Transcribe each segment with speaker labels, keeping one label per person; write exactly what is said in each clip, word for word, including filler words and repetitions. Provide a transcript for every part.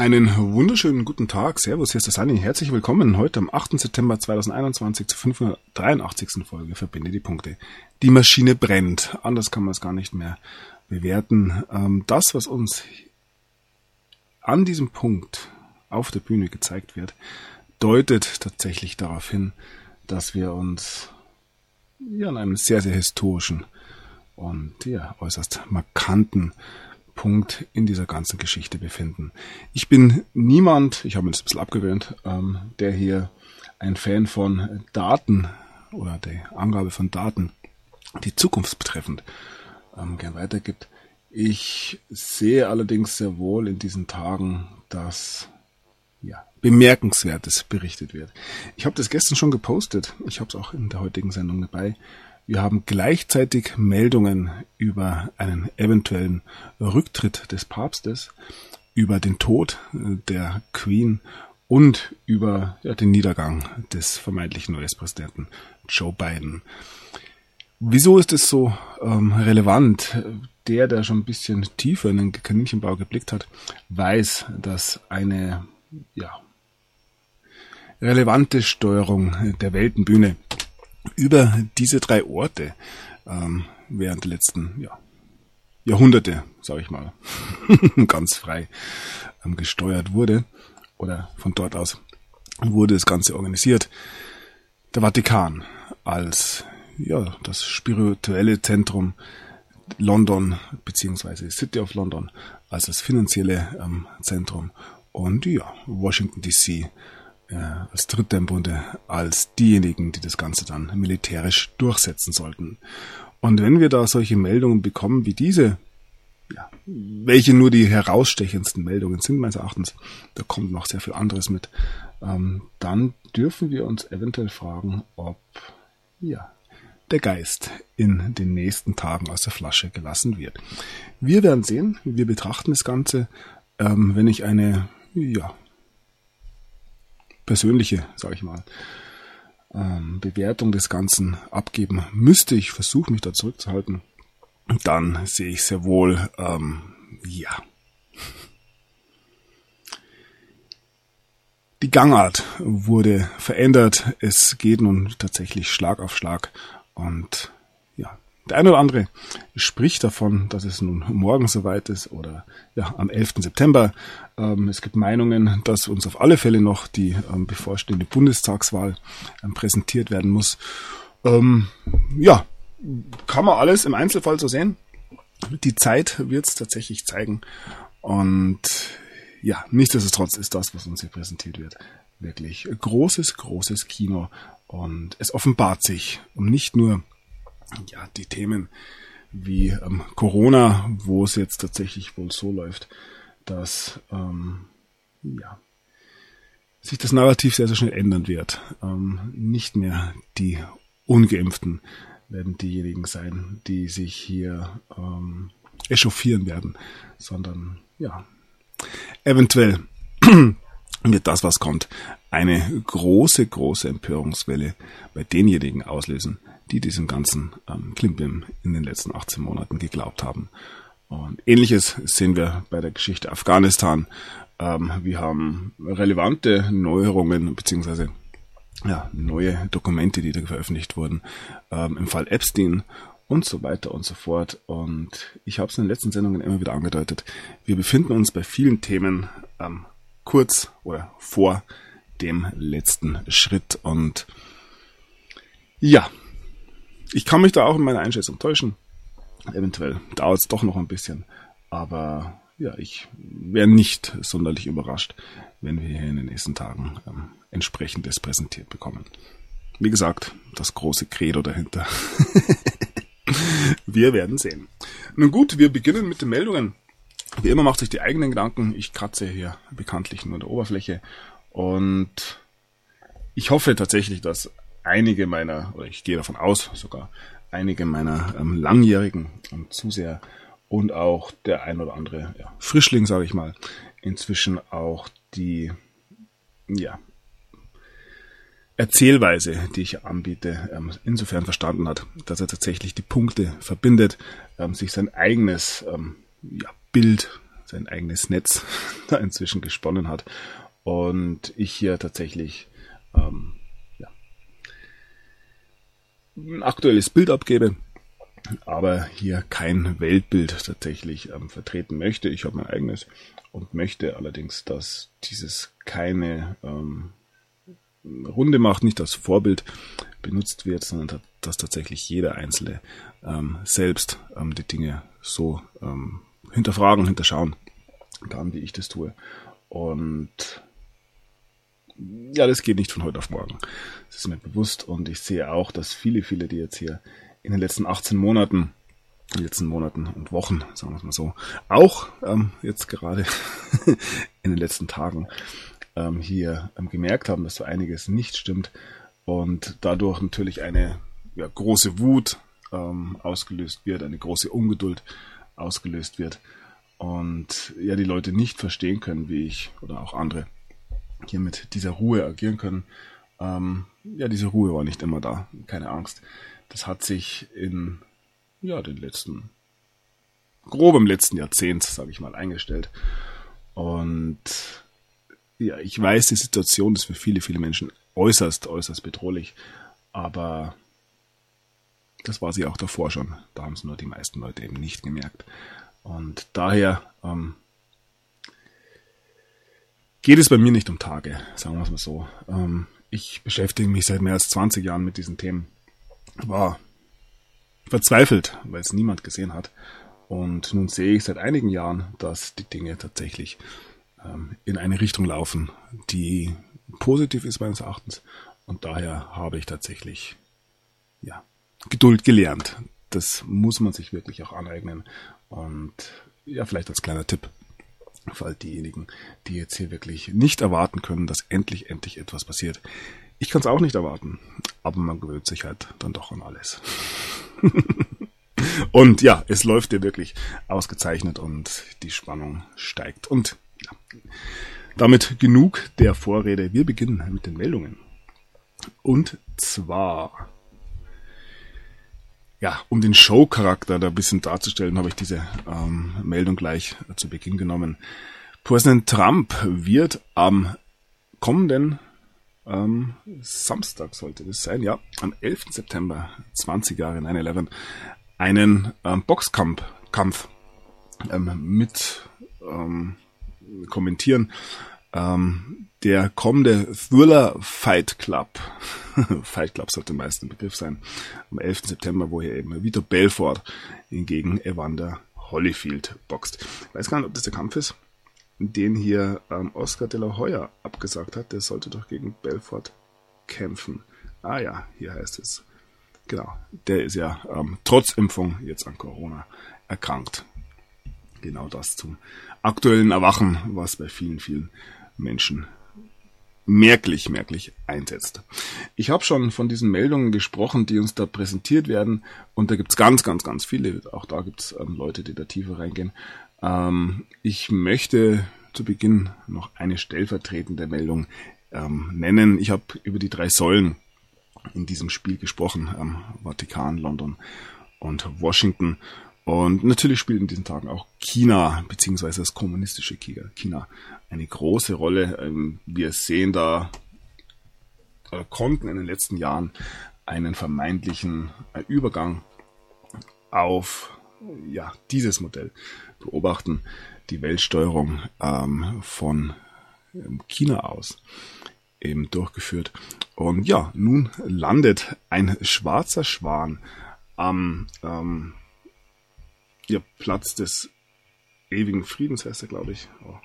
Speaker 1: Einen wunderschönen guten Tag. Servus, hier ist der Sunny. Herzlich willkommen heute am achten September zweitausendeinundzwanzig zur fünfhundertdreiundachtzigsten Folge Verbinde die Punkte. Die Maschine brennt. Anders kann man es gar nicht mehr bewerten. Das, was uns an diesem Punkt auf der Bühne gezeigt wird, deutet tatsächlich darauf hin, dass wir uns ja, an einem sehr, sehr historischen und ja, äußerst markanten Punkt in dieser ganzen Geschichte befinden. Ich bin niemand, ich habe mir das ein bisschen abgewöhnt, ähm, der hier ein Fan von Daten oder der Angabe von Daten, die zukunftsbetreffend ähm, gern weitergibt. Ich sehe allerdings sehr wohl in diesen Tagen, dass ja, Bemerkenswertes berichtet wird. Ich habe das gestern schon gepostet, ich habe es auch in der heutigen Sendung dabei. Wir haben gleichzeitig Meldungen über einen eventuellen Rücktritt des Papstes, über den Tod der Queen und über ja, den Niedergang des vermeintlichen U S-Präsidenten Joe Biden. Wieso ist es so ähm, relevant? Der, der schon ein bisschen tiefer in den Kaninchenbau geblickt hat, weiß, dass eine ja, relevante Steuerung der Weltenbühne über diese drei Orte ähm, während der letzten ja, Jahrhunderte, sage ich mal, ganz frei ähm, gesteuert wurde oder von dort aus wurde das Ganze organisiert. Der Vatikan als ja das spirituelle Zentrum, London beziehungsweise City of London als das finanzielle ähm, Zentrum und ja Washington D C Ja, als Dritte im Bunde, als diejenigen, die das Ganze dann militärisch durchsetzen sollten. Und wenn wir da solche Meldungen bekommen wie diese, ja, welche nur die herausstechendsten Meldungen sind meines Erachtens, da kommt noch sehr viel anderes mit, ähm, dann dürfen wir uns eventuell fragen, ob ja, der Geist in den nächsten Tagen aus der Flasche gelassen wird. Wir werden sehen, wir betrachten das Ganze, ähm, wenn ich eine, ja, persönliche, sage ich mal, ähm, Bewertung des Ganzen abgeben müsste. Ich versuche mich da zurückzuhalten. Dann sehe ich sehr wohl, ähm, ja, die Gangart wurde verändert. Es geht nun tatsächlich Schlag auf Schlag und ja, der eine oder andere spricht davon, dass es nun morgen soweit ist oder ja am elften September. Ähm, es gibt Meinungen, dass uns auf alle Fälle noch die ähm, bevorstehende Bundestagswahl ähm, präsentiert werden muss. Ähm, ja, kann man alles im Einzelfall so sehen. Die Zeit wird es tatsächlich zeigen. Und ja, nichtsdestotrotz ist das, was uns hier präsentiert wird, wirklich großes, großes Kino. Und es offenbart sich um nicht nur ja, die Themen wie ähm, Corona, wo es jetzt tatsächlich wohl so läuft, dass ähm, ja, sich das Narrativ sehr, sehr schnell ändern wird. Ähm, nicht mehr die Ungeimpften werden diejenigen sein, die sich hier ähm, echauffieren werden, sondern ja, eventuell wird das, was kommt, eine große, große Empörungswelle bei denjenigen auslösen, die diesem ganzen ähm, Klimbim in den letzten achtzehn Monaten geglaubt haben. Und Ähnliches sehen wir bei der Geschichte Afghanistan. Ähm, wir haben relevante Neuerungen beziehungsweise ja, neue Dokumente, die da veröffentlicht wurden, ähm, im Fall Epstein und so weiter und so fort. Und ich habe es in den letzten Sendungen immer wieder angedeutet, wir befinden uns bei vielen Themen ähm, kurz oder vor dem letzten Schritt. Und ja, ich kann mich da auch in meiner Einschätzung täuschen. Eventuell dauert es doch noch ein bisschen. Aber ja, ich wäre nicht sonderlich überrascht, wenn wir hier in den nächsten Tagen ähm, entsprechendes präsentiert bekommen. Wie gesagt, das große Credo dahinter. Wir werden sehen. Nun gut, wir beginnen mit den Meldungen. Wie immer macht sich die eigenen Gedanken. Ich kratze hier bekanntlich nur an der Oberfläche. Und ich hoffe tatsächlich, dass einige meiner, oder ich gehe davon aus, sogar einige meiner ähm, langjährigen ähm, Zuseher und auch der ein oder andere ja, Frischling, sage ich mal, inzwischen auch die ja, Erzählweise, die ich anbiete, ähm, insofern verstanden hat, dass er tatsächlich die Punkte verbindet, ähm, sich sein eigenes ähm, ja, Bild sein eigenes Netz da inzwischen gesponnen hat. Und ich hier tatsächlich ähm, ja, ein aktuelles Bild abgebe, aber hier kein Weltbild tatsächlich ähm, vertreten möchte. Ich habe mein eigenes und möchte allerdings, dass dieses keine ähm, Runde macht, nicht als Vorbild benutzt wird, sondern dass tatsächlich jeder Einzelne ähm, selbst ähm, die Dinge so ähm, hinterfragen, hinterschauen kann, wie ich das tue. Und ja, das geht nicht von heute auf morgen. Das ist mir bewusst und ich sehe auch, dass viele, viele, die jetzt hier in den letzten achtzehn Monaten, in den letzten Monaten und Wochen, sagen wir es mal so, auch ähm, jetzt gerade in den letzten Tagen ähm, hier ähm, gemerkt haben, dass so einiges nicht stimmt und dadurch natürlich eine ja, große Wut ähm, ausgelöst wird, eine große Ungeduld ausgelöst wird und ja die Leute nicht verstehen können, wie ich oder auch andere hier mit dieser Ruhe agieren können. Ähm, ja, diese Ruhe war nicht immer da, keine Angst. Das hat sich in ja den letzten, grob im letzten Jahrzehnt, sage ich mal, eingestellt. Und ja, ich weiß, die Situation ist für viele, viele Menschen äußerst, äußerst bedrohlich. Aber das war sie auch davor schon. Da haben es nur die meisten Leute eben nicht gemerkt. Und daher ähm, geht es bei mir nicht um Tage, sagen wir es mal so. Ähm, ich beschäftige mich seit mehr als zwanzig Jahren mit diesen Themen. War verzweifelt, weil es niemand gesehen hat. Und nun sehe ich seit einigen Jahren, dass die Dinge tatsächlich ähm, in eine Richtung laufen, die positiv ist meines Erachtens. Und daher habe ich tatsächlich ja, Geduld gelernt. Das muss man sich wirklich auch aneignen. Und ja, vielleicht als kleiner Tipp für all diejenigen, die jetzt hier wirklich nicht erwarten können, dass endlich, endlich etwas passiert. Ich kann es auch nicht erwarten, aber man gewöhnt sich halt dann doch an alles. Und ja, es läuft dir wirklich ausgezeichnet und die Spannung steigt. Und ja, damit genug der Vorrede. Wir beginnen mit den Meldungen. Und zwar, ja, um den Show-Charakter da ein bisschen darzustellen, habe ich diese ähm, Meldung gleich zu Beginn genommen. Präsident Trump wird am kommenden ähm, Samstag, sollte das sein, ja, am elften September, zwanzig Jahre neun elf, einen ähm, Boxkampf Kampf, ähm, mit ähm, kommentieren. Ähm, der kommende Thriller Fight Club, Fight Club sollte meist ein Begriff sein, am elften September, wo hier eben Vitor Belfort hingegen Evander Holyfield boxt. Ich weiß gar nicht, ob das der Kampf ist, den hier ähm, Oscar de la Hoya abgesagt hat. Der sollte doch gegen Belfort kämpfen. Ah ja, hier heißt es. Genau, der ist ja ähm, trotz Impfung jetzt an Corona erkrankt. Genau das zum aktuellen Erwachen, was bei vielen, vielen Menschen merklich, merklich einsetzt. Ich habe schon von diesen Meldungen gesprochen, die uns da präsentiert werden. Und da gibt's ganz, ganz, ganz viele. Auch da gibt's ähm, Leute, die da tiefer reingehen. Ähm, ich möchte zu Beginn noch eine stellvertretende Meldung ähm, nennen. Ich habe über die drei Säulen in diesem Spiel gesprochen. Ähm, Vatikan, London und Washington. Und natürlich spielt in diesen Tagen auch China, beziehungsweise das kommunistische China, eine große Rolle. Wir sehen da, äh, konnten in den letzten Jahren einen vermeintlichen äh, Übergang auf ja, dieses Modell beobachten, die Weltsteuerung ähm, von ähm, China aus eben durchgeführt. Und ja, nun landet ein schwarzer Schwan am ähm, ja, Platz des ewigen Friedens, heißt er, glaube ich. Oh.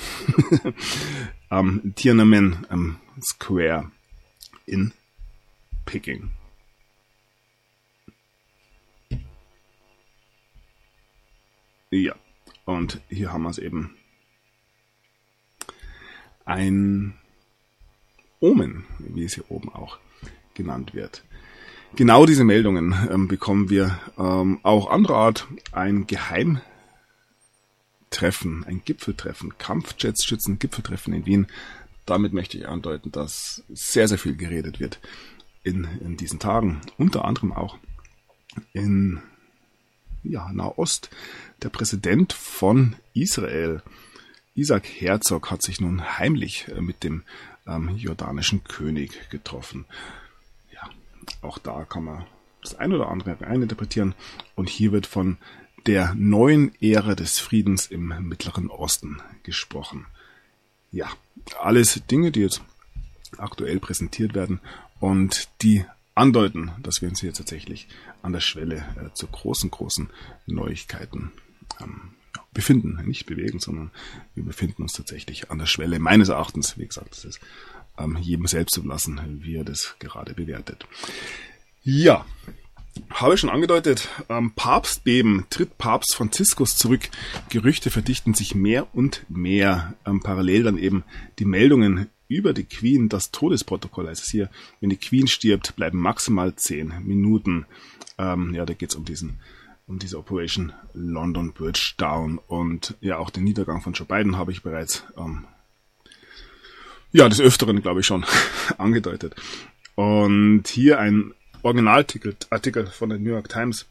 Speaker 1: Am Tiananmen am Square in Peking. Ja, und hier haben wir es eben. Ein Omen, wie es hier oben auch genannt wird. Genau diese Meldungen ähm, bekommen wir ähm, auch anderer Art. Ein Geheimtreffen, ein Gipfeltreffen, Kampfjets-Schützen, Gipfeltreffen in Wien. Damit möchte ich andeuten, dass sehr, sehr viel geredet wird in, in diesen Tagen. Unter anderem auch in ja, Nahost. Der Präsident von Israel, Isaac Herzog, hat sich nun heimlich mit dem ähm, jordanischen König getroffen. Ja, auch da kann man das ein oder andere reininterpretieren. Und hier wird von der neuen Ära des Friedens im Mittleren Osten gesprochen. Ja, alles Dinge, die jetzt aktuell präsentiert werden und die andeuten, dass wir uns hier tatsächlich an der Schwelle äh, zu großen, großen Neuigkeiten ähm, befinden. Nicht bewegen, sondern wir befinden uns tatsächlich an der Schwelle. Meines Erachtens, wie gesagt, das ist ähm, jedem selbst überlassen, wie er das gerade bewertet. Ja, habe ich schon angedeutet, ähm, Papstbeben, tritt Papst Franziskus zurück. Gerüchte verdichten sich mehr und mehr. Ähm, parallel dann eben die Meldungen über die Queen, das Todesprotokoll. Also hier, wenn die Queen stirbt, bleiben maximal zehn Minuten. Ähm, ja, da geht's um diesen, um diese Operation London Bridge Down. Und ja, auch den Niedergang von Joe Biden habe ich bereits, ähm, ja, des Öfteren, glaube ich, schon angedeutet. Und hier ein Originalartikel Artikel von der New York Times.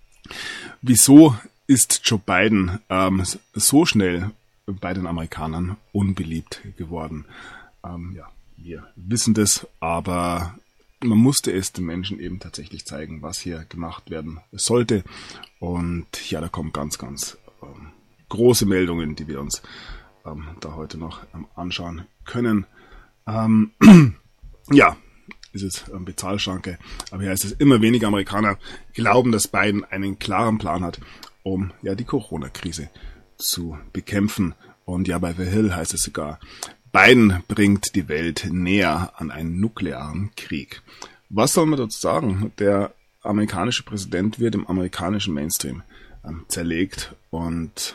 Speaker 1: Wieso ist Joe Biden ähm, so schnell bei den Amerikanern unbeliebt geworden? Ähm, ja, wir wissen das, aber man musste es den Menschen eben tatsächlich zeigen, was hier gemacht werden sollte. Und ja, da kommen ganz, ganz ähm, große Meldungen, die wir uns ähm, da heute noch ähm, anschauen können. Ähm, ja, ist es ähm, Bezahlschranke, aber hier heißt es, immer weniger Amerikaner glauben, dass Biden einen klaren Plan hat, um ja die Corona-Krise zu bekämpfen. Und ja, bei The Hill heißt es sogar, Biden bringt die Welt näher an einen nuklearen Krieg. Was soll man dazu sagen? Der amerikanische Präsident wird im amerikanischen Mainstream ähm, zerlegt und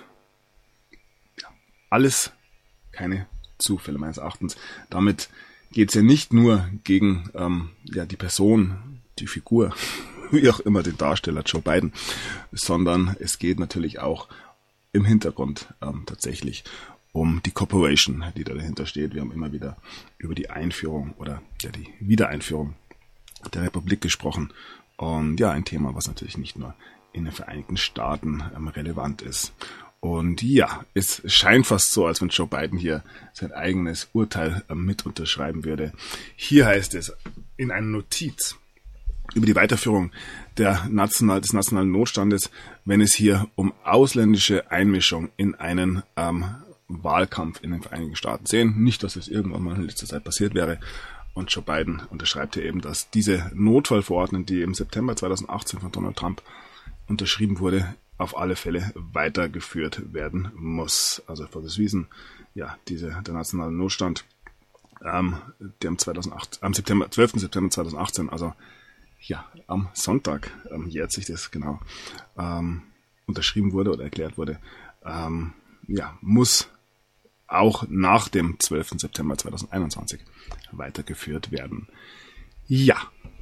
Speaker 1: ja, alles keine Zufälle meines Erachtens. Damit geht es ja nicht nur gegen ähm, ja, die Person, die Figur, wie auch immer den Darsteller Joe Biden, sondern es geht natürlich auch im Hintergrund ähm, tatsächlich um die Corporation, die da dahinter steht. Wir haben immer wieder über die Einführung oder ja, die Wiedereinführung der Republik gesprochen. Und ja, ein Thema, was natürlich nicht nur in den Vereinigten Staaten ähm, relevant ist. Und ja, es scheint fast so, als wenn Joe Biden hier sein eigenes Urteil ähm, mit unterschreiben würde. Hier heißt es in einer Notiz über die Weiterführung der national, des nationalen Notstandes, wenn es hier um ausländische Einmischung in einen ähm, Wahlkampf in den Vereinigten Staaten sehen. Nicht, dass es irgendwann mal in letzter Zeit passiert wäre. Und Joe Biden unterschreibt hier eben, dass diese Notfallverordnung, die im September zweitausendachtzehn von Donald Trump unterschrieben wurde, auf alle Fälle weitergeführt werden muss. Also for this reason, ja, diese, der nationale Notstand, ähm, der am, zweitausendacht, am September, zwölften September zweitausendachtzehn, also ja, am Sonntag ähm, jährt sich das genau, ähm, unterschrieben wurde oder erklärt wurde, ähm, ja, muss auch nach dem zwölften September zweitausendeinundzwanzig weitergeführt werden. Ja,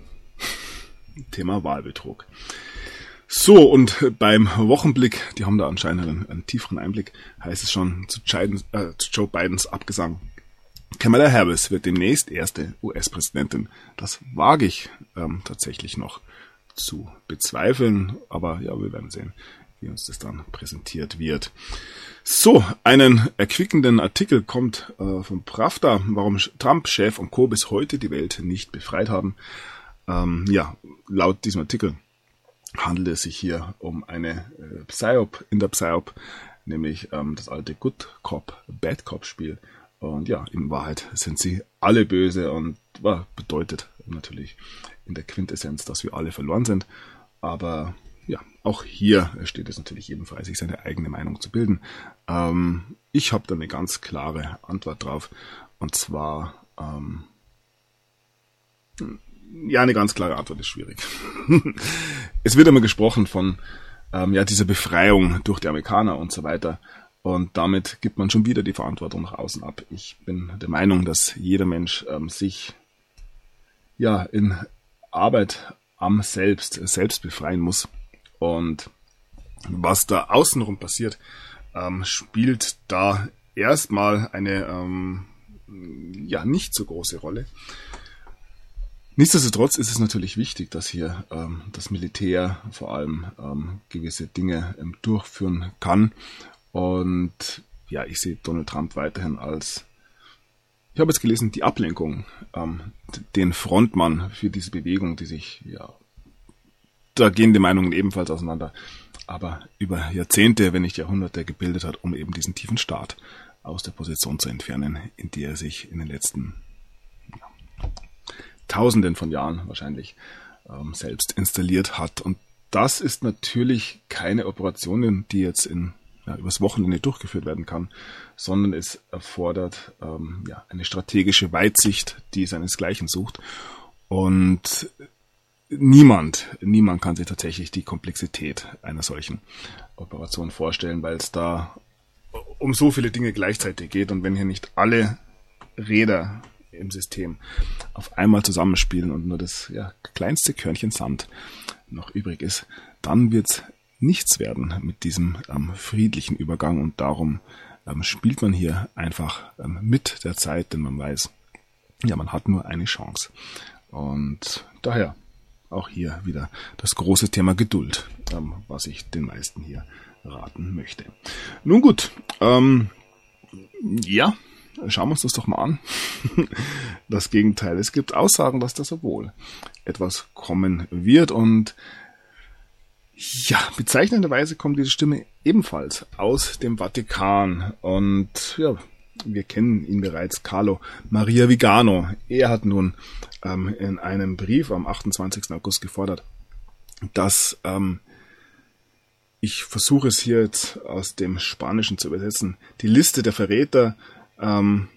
Speaker 1: Thema Wahlbetrug. So, und beim Wochenblick, die haben da anscheinend einen, einen tieferen Einblick, heißt es schon zu, Biden, äh, zu Joe Bidens Abgesang. Kamala Harris wird demnächst erste U S-Präsidentin. Das wage ich ähm, tatsächlich noch zu bezweifeln, aber ja, wir werden sehen, wie uns das dann präsentiert wird. So, einen erquickenden Artikel kommt äh, von Pravda, warum Trump, Chef und Co. bis heute die Welt nicht befreit haben. Ähm, ja, laut diesem Artikel handelt es sich hier um eine äh, Psyop in der Psyop, nämlich ähm, das alte Good Cop, Bad Cop Spiel. Und ja, in Wahrheit sind sie alle böse und äh, bedeutet natürlich in der Quintessenz, dass wir alle verloren sind. Aber ja, auch hier steht es natürlich jedem frei, sich seine eigene Meinung zu bilden. Ähm, ich habe da eine ganz klare Antwort drauf. Und zwar, ähm, ja, eine ganz klare Antwort ist schwierig. Es wird immer gesprochen von ähm, ja, dieser Befreiung durch die Amerikaner und so weiter. Und damit gibt man schon wieder die Verantwortung nach außen ab. Ich bin der Meinung, dass jeder Mensch ähm, sich ja in Arbeit am Selbst, selbst befreien muss. Und was da außenrum passiert, ähm, spielt da erstmal eine ähm, ja nicht so große Rolle. Nichtsdestotrotz ist es natürlich wichtig, dass hier ähm, das Militär vor allem ähm, gewisse Dinge ähm, durchführen kann. Und ja, ich sehe Donald Trump weiterhin als, ich habe jetzt gelesen, die Ablenkung, ähm, den Frontmann für diese Bewegung, die sich, ja, da gehen die Meinungen ebenfalls auseinander, aber über Jahrzehnte, wenn nicht Jahrhunderte gebildet hat, um eben diesen tiefen Staat aus der Position zu entfernen, in die er sich in den letzten ja, Tausenden von Jahren wahrscheinlich ähm, selbst installiert hat. Und das ist natürlich keine Operation, die jetzt in ja, übers Wochenende durchgeführt werden kann, sondern es erfordert ähm, ja, eine strategische Weitsicht, die seinesgleichen sucht. Und niemand, niemand kann sich tatsächlich die Komplexität einer solchen Operation vorstellen, weil es da um so viele Dinge gleichzeitig geht. Und wenn hier nicht alle Räder im System auf einmal zusammenspielen und nur das ja, kleinste Körnchen Sand noch übrig ist, dann wird's nichts werden mit diesem ähm, friedlichen Übergang. Und darum ähm, spielt man hier einfach ähm, mit der Zeit, denn man weiß, ja, man hat nur eine Chance. Und daher auch hier wieder das große Thema Geduld, ähm, was ich den meisten hier raten möchte. Nun gut, ähm, ja, schauen wir uns das doch mal an. Das Gegenteil. Es gibt Aussagen, dass da sehr wohl etwas kommen wird. Und ja, bezeichnenderweise kommt diese Stimme ebenfalls aus dem Vatikan. Und ja, wir kennen ihn bereits, Carlo Maria Vigano. Er hat nun ähm, in einem Brief am achtundzwanzigsten August gefordert, dass ähm, ich versuche es hier jetzt aus dem Spanischen zu übersetzen, die Liste der Verräter ähm,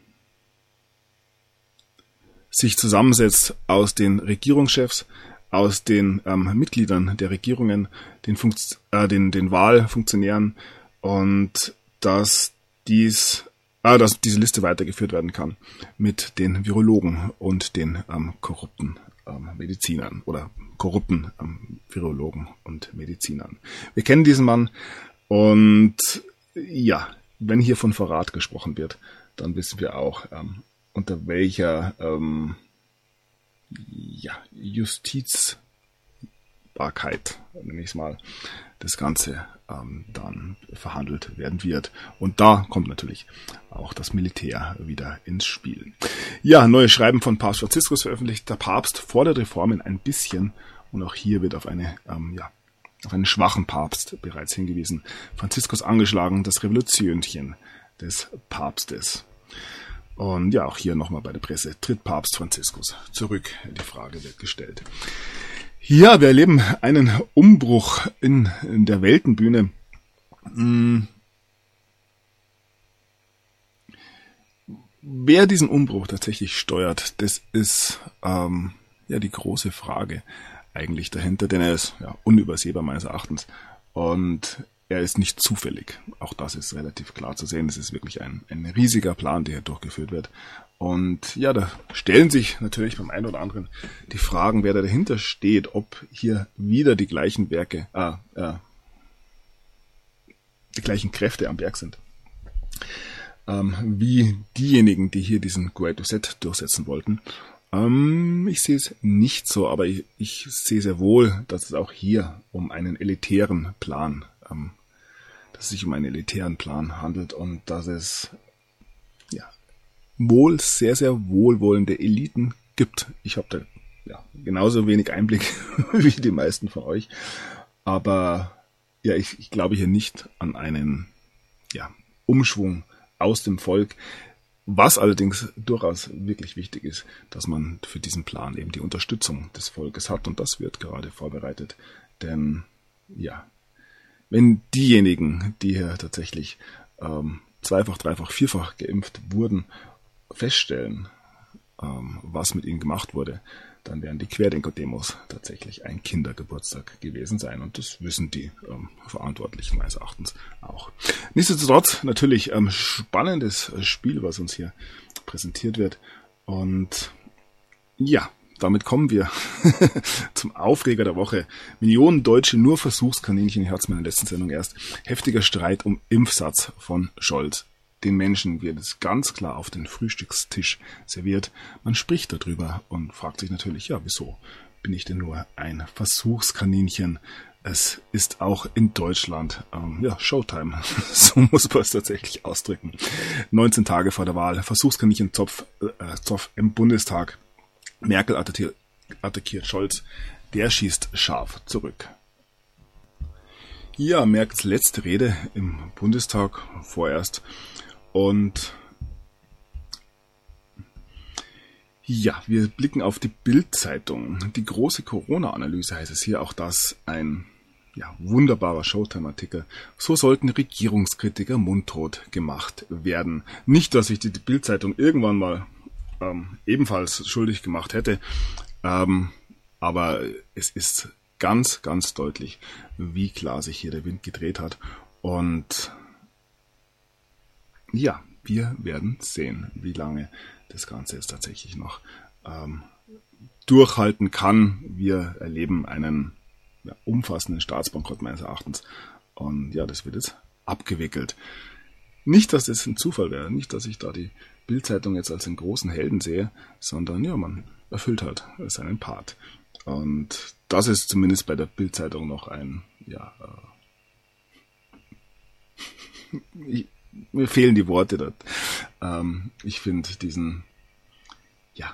Speaker 1: sich zusammensetzt aus den Regierungschefs, aus den ähm, Mitgliedern der Regierungen, den, Funkt- äh, den, den Wahlfunktionären und dass dies, äh, dass diese Liste weitergeführt werden kann mit den Virologen und den ähm, korrupten ähm, Medizinern oder korrupten ähm, Virologen und Medizinern. Wir kennen diesen Mann und ja, wenn hier von Verrat gesprochen wird, dann wissen wir auch, ähm, unter welcher ähm, ja, Justizbarkeit, nenne ich es mal, das Ganze ähm, dann verhandelt werden wird. Und da kommt natürlich auch das Militär wieder ins Spiel. Ja, neues Schreiben von Papst Franziskus veröffentlicht. Der Papst fordert Reformen ein bisschen und auch hier wird auf eine ähm, ja, auf einen schwachen Papst bereits hingewiesen. Franziskus angeschlagen, das Revolutionchen des Papstes. Und ja, auch hier nochmal bei der Presse, tritt Papst Franziskus zurück? Die Frage wird gestellt. Ja, wir erleben einen Umbruch in, in der Weltenbühne. Hm. Wer diesen Umbruch tatsächlich steuert, das ist ähm, ja die große Frage eigentlich dahinter, denn er ist ja unübersehbar meines Erachtens und er ist nicht zufällig. Auch das ist relativ klar zu sehen. Es ist wirklich ein, ein riesiger Plan, der hier durchgeführt wird. Und ja, da stellen sich natürlich beim einen oder anderen die Fragen, wer da dahinter steht, ob hier wieder die gleichen Werke, äh, äh, die gleichen Kräfte am Werk sind, ähm, wie diejenigen, die hier diesen Great Reset durchsetzen wollten. Ähm, ich sehe es nicht so, aber ich, ich sehe sehr wohl, dass es auch hier um einen elitären Plan ähm, dass es sich um einen elitären Plan handelt und dass es ja wohl sehr, sehr wohlwollende Eliten gibt. Ich habe da ja genauso wenig Einblick wie die meisten von euch, aber ja, ich, ich glaube hier nicht an einen ja, Umschwung aus dem Volk, was allerdings durchaus wirklich wichtig ist, dass man für diesen Plan eben die Unterstützung des Volkes hat und das wird gerade vorbereitet, denn ja, wenn diejenigen, die hier tatsächlich ähm, zweifach, dreifach, vierfach geimpft wurden, feststellen, ähm, was mit ihnen gemacht wurde, dann werden die Querdenker-Demos tatsächlich ein Kindergeburtstag gewesen sein. Und das wissen die ähm, Verantwortlichen meines Erachtens auch. Nichtsdestotrotz natürlich ähm, spannendes Spiel, was uns hier präsentiert wird. Und ja, damit kommen wir zum Aufreger der Woche. Millionen Deutsche nur Versuchskaninchen, ich hatte es in der letzten Sendung erst. Heftiger Streit um Impfsatz von Scholz. den Menschen wird es ganz klar auf den Frühstückstisch serviert. Man spricht darüber und fragt sich natürlich, ja, wieso bin ich denn nur ein Versuchskaninchen? Es ist auch in Deutschland, ähm, ja, Showtime, so muss man es tatsächlich ausdrücken. neunzehn Tage vor der Wahl, Versuchskaninchen Zopf, äh, Zoff im Bundestag. Merkel attackiert, attackiert Scholz, der schießt scharf zurück. Ja, Merkels letzte Rede im Bundestag vorerst. Und ja, wir blicken auf die Bild-Zeitung. Die große Corona-Analyse heißt es hier, auch das ein ja, wunderbarer Showtime-Artikel. So sollten Regierungskritiker mundtot gemacht werden. Nicht, dass ich die Bild-Zeitung irgendwann mal ähm, ebenfalls schuldig gemacht hätte, ähm, aber es ist ganz, ganz deutlich, wie klar sich hier der Wind gedreht hat. Und ja, wir werden sehen, wie lange das Ganze jetzt tatsächlich noch ähm, durchhalten kann. Wir erleben einen ja, umfassenden Staatsbankrott meines Erachtens. Und ja, das wird jetzt abgewickelt. Nicht, dass das ein Zufall wäre, nicht, dass ich da die Bild-Zeitung jetzt als einen großen Helden sehe, sondern ja, man erfüllt halt seinen Part. Und das ist zumindest bei der Bild-Zeitung noch ein, ja, äh, ich, mir fehlen die Worte dort. Ähm, ich finde diesen, ja,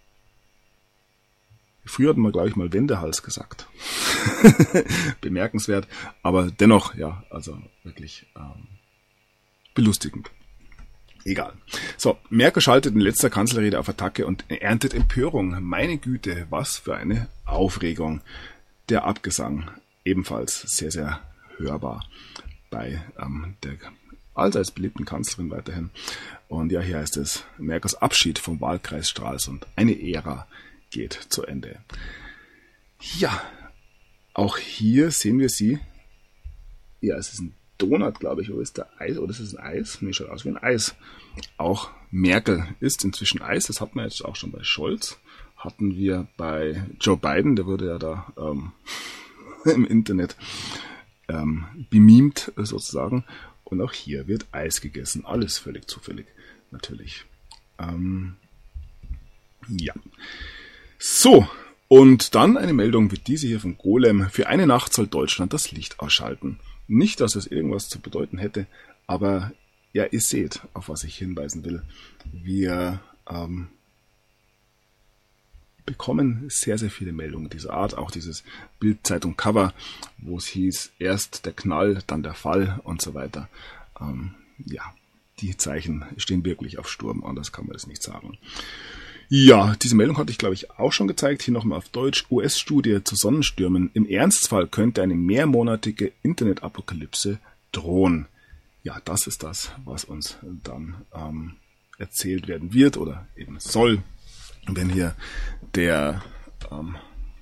Speaker 1: früher hatten wir, glaube ich, mal Wendehals gesagt. Bemerkenswert, aber dennoch, ja, also wirklich ähm, belustigend. Egal. So, Merkel schaltet in letzter Kanzlerrede auf Attacke und erntet Empörung. Meine Güte, was für eine Aufregung. Der Abgesang ebenfalls sehr, sehr hörbar bei ähm, der allseits beliebten Kanzlerin weiterhin. Und ja, hier heißt es, Merkels Abschied vom Wahlkreis Stralsund. Eine Ära geht zu Ende. Ja, auch hier sehen wir sie. Ja, es ist ein Donut, glaube ich, oder ist der Eis, oder ist es ein Eis? Nee, schaut aus wie ein Eis. Auch Merkel ist inzwischen Eis, das hatten wir jetzt auch schon bei Scholz, hatten wir bei Joe Biden, der wurde ja da ähm, im Internet ähm, bemimt sozusagen, und auch hier wird Eis gegessen, alles völlig zufällig, natürlich. Ähm, ja. So, und dann eine Meldung wie diese hier von Golem, für eine Nacht soll Deutschland das Licht ausschalten. Nicht, dass es irgendwas zu bedeuten hätte, aber ja, ihr seht, auf was ich hinweisen will. Wir ähm, bekommen sehr, sehr viele Meldungen dieser Art. Auch dieses Bild-Zeitung-Cover, wo es hieß, erst der Knall, dann der Fall und so weiter. Ähm, ja, die Zeichen stehen wirklich auf Sturm, anders kann man das nicht sagen. Ja, diese Meldung hatte ich, glaube ich, auch schon gezeigt. Hier nochmal auf Deutsch. U S-Studie zu Sonnenstürmen. Im Ernstfall könnte eine mehrmonatige Internetapokalypse drohen. Ja, das ist das, was uns dann ähm, erzählt werden wird oder eben soll, wenn hier der ähm,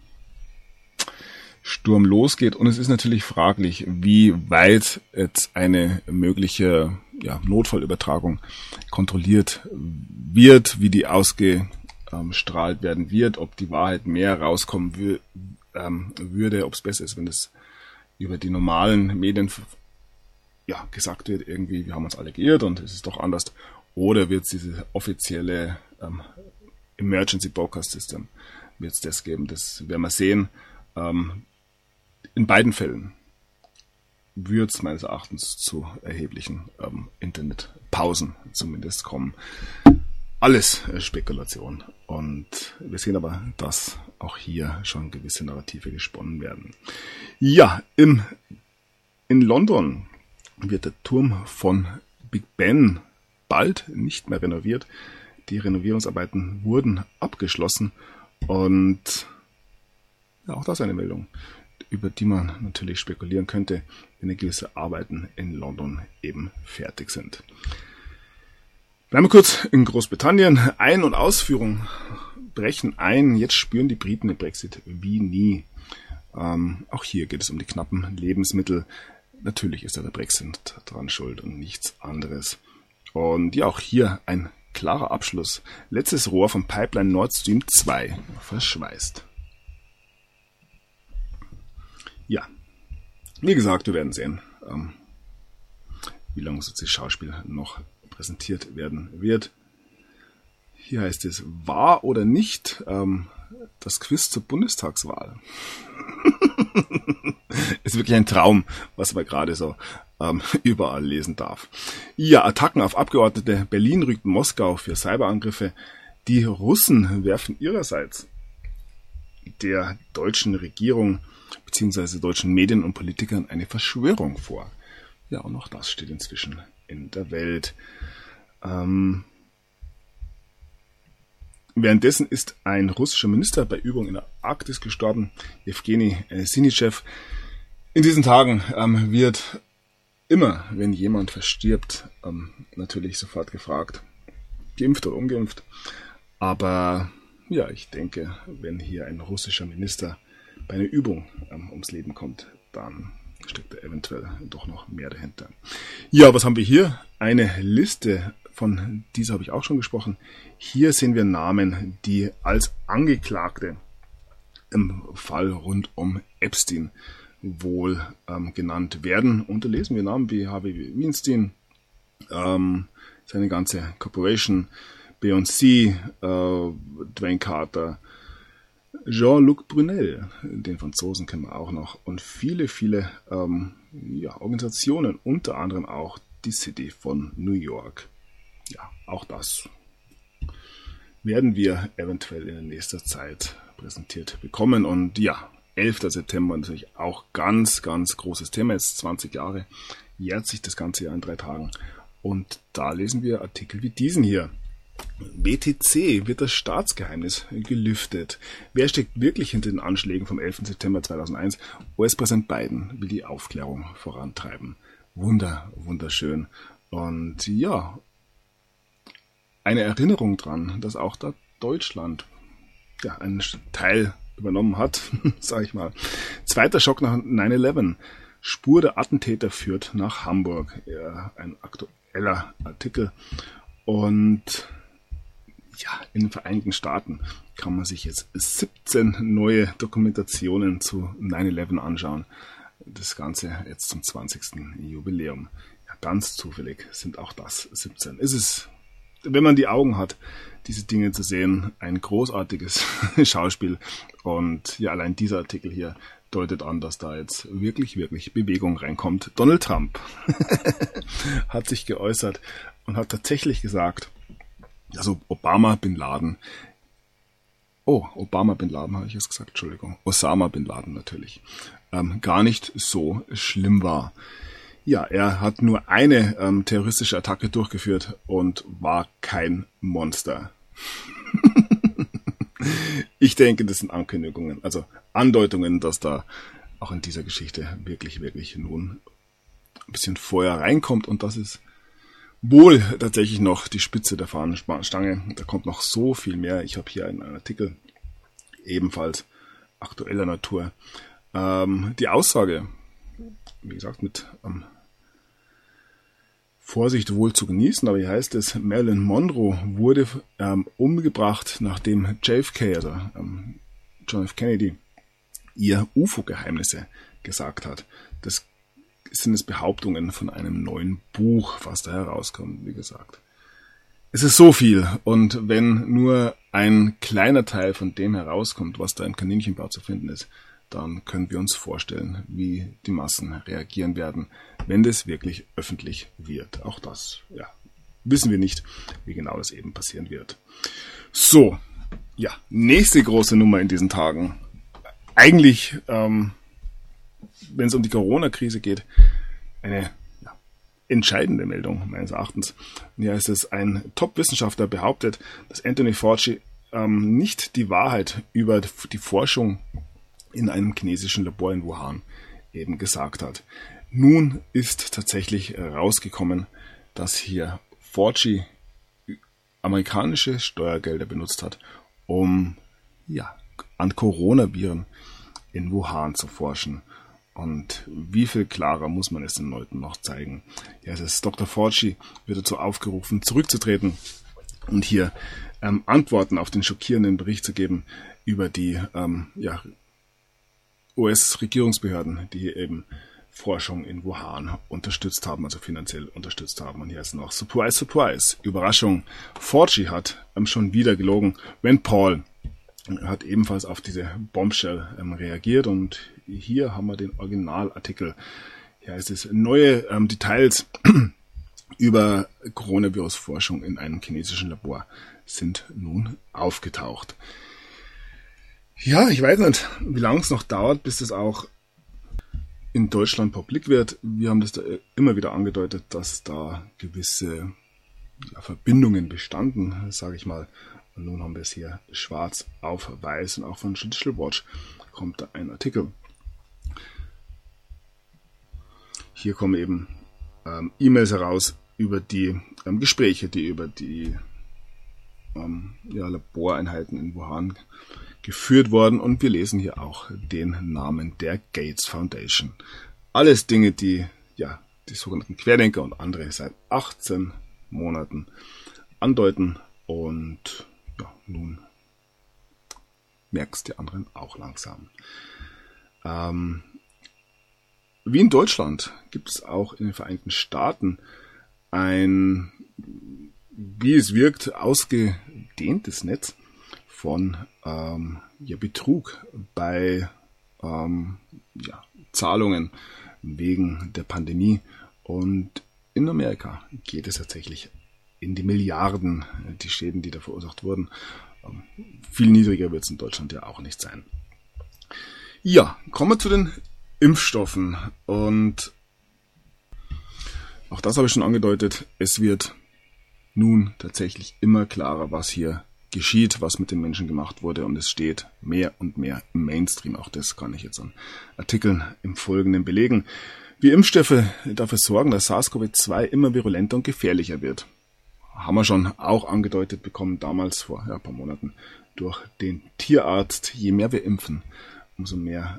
Speaker 1: Sturm losgeht. Und es ist natürlich fraglich, wie weit jetzt eine mögliche ja, Notfallübertragung kontrolliert wird, wie die ausgestrahlt werden wird, ob die Wahrheit mehr rauskommen wür- ähm, würde, ob es besser ist, wenn es über die normalen Medien ja, gesagt wird, irgendwie, wir haben uns alle geirrt und es ist doch anders. Oder wird es diese offizielle ähm, Emergency Broadcast System, wird es das geben, das werden wir sehen. Ähm, in beiden Fällen wird es meines Erachtens zu erheblichen ähm, Internetpausen zumindest kommen. Alles äh, Spekulation. Und wir sehen aber, dass auch hier schon gewisse Narrative gesponnen werden. Ja, im, in London wird der Turm von Big Ben bald nicht mehr renoviert. Die Renovierungsarbeiten wurden abgeschlossen und ja, auch das eine Meldung, über die man natürlich spekulieren könnte, wenn gewisse Arbeiten in London eben fertig sind. Bleiben wir kurz in Großbritannien. Ein- und Ausführung brechen ein. Jetzt spüren die Briten den Brexit wie nie. Ähm, auch hier geht es um die knappen Lebensmittel. Natürlich ist da der Brexit dran schuld und nichts anderes. Und ja, auch hier ein klarer Abschluss. Letztes Rohr vom Pipeline Nord Stream zwei verschweißt. Ja, wie gesagt, wir werden sehen, ähm, wie lange uns das Schauspiel noch präsentiert werden wird. Hier heißt es, wahr oder nicht, ähm, das Quiz zur Bundestagswahl. Ist wirklich ein Traum, was man gerade so ähm, überall lesen darf. Ja, Attacken auf Abgeordnete. Berlin rügt Moskau für Cyberangriffe. Die Russen werfen ihrerseits der deutschen Regierung bzw. deutschen Medien und Politikern eine Verschwörung vor. Ja, und auch das steht inzwischen in der Welt. Ähm, währenddessen ist ein russischer Minister bei Übung in der Arktis gestorben, Jewgeni Sinitschew. In diesen Tagen ähm, wird immer, wenn jemand verstirbt, ähm, natürlich sofort gefragt, geimpft oder ungeimpft. Aber ja, ich denke, wenn hier ein russischer Minister bei einer Übung ähm, ums Leben kommt, dann steckt da eventuell doch noch mehr dahinter. Ja, was haben wir hier? Eine Liste, von dieser habe ich auch schon gesprochen. Hier sehen wir Namen, die als Angeklagte im Fall rund um Epstein wohl ähm, genannt werden. Und da lesen wir Namen wie Harvey Weinstein, ähm, seine ganze Corporation, Beyoncé, äh, Dwayne Carter, Jean-Luc Brunel, den Franzosen kennen wir auch noch, und viele, viele ähm, ja, Organisationen, unter anderem auch die City von New York. Ja, auch das werden wir eventuell in nächster Zeit präsentiert bekommen. Und ja, elfter September natürlich auch ganz, ganz großes Thema. Jetzt zwanzig Jahre jährt sich das ganze Jahr in drei Tagen. Und da lesen wir Artikel wie diesen hier. W T C wird das Staatsgeheimnis gelüftet. Wer steckt wirklich hinter den Anschlägen vom elften September zweitausendeins? U S-Präsident Biden will die Aufklärung vorantreiben. Wunder, wunderschön. Und ja, eine Erinnerung dran, dass auch da Deutschland ja einen Teil übernommen hat, sage ich mal. Zweiter Schock nach neun elf. Spur der Attentäter führt nach Hamburg. Ja, ein aktueller Artikel. Und ja, in den Vereinigten Staaten kann man sich jetzt siebzehn neue Dokumentationen zu neun elf anschauen. Das Ganze jetzt zum zwanzigsten Jubiläum. Ja, ganz zufällig sind auch das siebzehn. Es ist, wenn man die Augen hat, diese Dinge zu sehen, ein großartiges Schauspiel. Und ja, allein dieser Artikel hier deutet an, dass da jetzt wirklich, wirklich Bewegung reinkommt. Donald Trump hat sich geäußert und hat tatsächlich gesagt, also Obama Bin Laden, oh, Obama Bin Laden habe ich jetzt gesagt, Entschuldigung, Osama Bin Laden natürlich, ähm, gar nicht so schlimm war. Ja, er hat nur eine ähm, terroristische Attacke durchgeführt und war kein Monster. Ich denke, das sind Ankündigungen, also Andeutungen, dass da auch in dieser Geschichte wirklich, wirklich nun ein bisschen Feuer reinkommt, und das ist wohl tatsächlich noch die Spitze der Fahnenstange. Da kommt noch so viel mehr. Ich habe hier einen Artikel, ebenfalls aktueller Natur. Ähm, die Aussage, wie gesagt, mit ähm, Vorsicht wohl zu genießen, aber hier heißt es, Marilyn Monroe wurde ähm, umgebracht, nachdem J F K, also ähm, John F. Kennedy, ihr U F O-Geheimnisse gesagt hat. Das sind es Behauptungen von einem neuen Buch, was da herauskommt, wie gesagt. Es ist so viel, und wenn nur ein kleiner Teil von dem herauskommt, was da im Kaninchenbau zu finden ist, dann können wir uns vorstellen, wie die Massen reagieren werden, wenn das wirklich öffentlich wird. Auch das, ja, wissen wir nicht, wie genau das eben passieren wird. So, ja, nächste große Nummer in diesen Tagen. Eigentlich, ähm, wenn es um die Corona-Krise geht, eine ja, entscheidende Meldung meines Erachtens. Hier ist es, ein Top-Wissenschaftler behauptet, dass Anthony Fauci ähm, nicht die Wahrheit über die Forschung in einem chinesischen Labor in Wuhan eben gesagt hat. Nun ist tatsächlich rausgekommen, dass hier Fauci amerikanische Steuergelder benutzt hat, um ja, an Coronaviren in Wuhan zu forschen. Und wie viel klarer muss man es den Leuten noch zeigen? Ja, das Doktor Fauci wird dazu aufgerufen, zurückzutreten und hier ähm, Antworten auf den schockierenden Bericht zu geben über die ähm, ja, U S-Regierungsbehörden, die eben Forschung in Wuhan unterstützt haben, also finanziell unterstützt haben. Und hier ist noch Surprise, Surprise, Überraschung. Fauci hat ähm, schon wieder gelogen. Rand Paul hat ebenfalls auf diese Bombshell ähm, reagiert und hier haben wir den Originalartikel. Hier heißt es, neue ähm, Details über Coronavirus-Forschung in einem chinesischen Labor sind nun aufgetaucht. Ja, ich weiß nicht, wie lange es noch dauert, bis es auch in Deutschland publik wird. Wir haben das da immer wieder angedeutet, dass da gewisse ja, Verbindungen bestanden, sage ich mal. Und nun haben wir es hier schwarz auf weiß und auch von Judicial Watch kommt da ein Artikel. Hier kommen eben ähm, E-Mails heraus über die ähm, Gespräche, die über die ähm, ja, Laboreinheiten in Wuhan geführt worden. Und wir lesen hier auch den Namen der Gates Foundation. Alles Dinge, die ja die sogenannten Querdenker und andere seit achtzehn Monaten andeuten. Und ja, nun merkst die anderen auch langsam. Ähm, wie in Deutschland gibt es auch in den Vereinigten Staaten ein, wie es wirkt, ausgedehntes Netz von ähm, ja, Betrug bei ähm, ja, Zahlungen wegen der Pandemie. Und in Amerika geht es tatsächlich in die Milliarden, die Schäden, die da verursacht wurden. Ähm, viel niedriger wird es in Deutschland ja auch nicht sein. Ja, kommen wir zu den Impfstoffen. Und auch das habe ich schon angedeutet. Es wird nun tatsächlich immer klarer, was hier geschieht, was mit den Menschen gemacht wurde. Und es steht mehr und mehr im Mainstream. Auch das kann ich jetzt an Artikeln im Folgenden belegen. Wie Impfstoffe dafür sorgen, dass SARS-CoV zwei immer virulenter und gefährlicher wird. Haben wir schon auch angedeutet bekommen, damals vor ja, ein paar Monaten durch den Tierarzt. Je mehr wir impfen, umso mehr,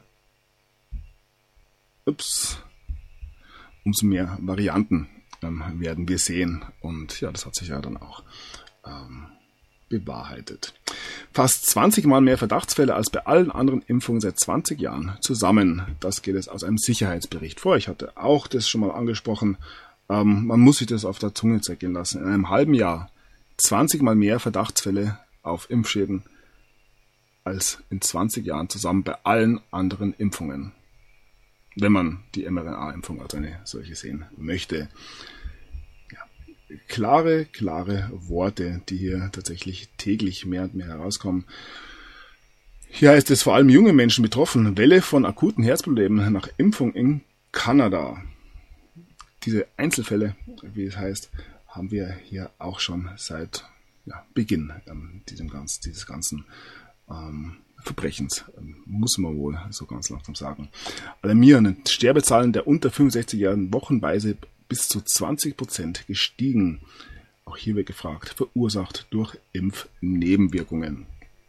Speaker 1: ups, umso mehr Varianten ähm, werden wir sehen. Und ja, das hat sich ja dann auch ähm, bewahrheitet. Fast zwanzig Mal mehr Verdachtsfälle als bei allen anderen Impfungen seit zwanzig Jahren zusammen. Das geht es aus einem Sicherheitsbericht vor. Ich hatte auch das schon mal angesprochen. Ähm, man muss sich das auf der Zunge zergehen lassen. In einem halben Jahr zwanzig Mal mehr Verdachtsfälle auf Impfschäden als in zwanzig Jahren zusammen bei allen anderen Impfungen. Wenn man die mRNA-Impfung als eine solche sehen möchte. Ja, klare, klare Worte, die hier tatsächlich täglich mehr und mehr herauskommen. Hier heißt es vor allem junge Menschen betroffen. Welle von akuten Herzproblemen nach Impfung in Kanada. Diese Einzelfälle, wie es heißt, haben wir hier auch schon seit ja, Beginn ähm, diesem ganz, dieses ganzen ähm, Verbrechens, ähm, muss man wohl so ganz langsam sagen. Alarmierende Sterbezahlen der unter fünfundsechzigjährigen wochenweise bis zu zwanzig Prozent gestiegen. Auch hier wird gefragt, verursacht durch Impfnebenwirkungen.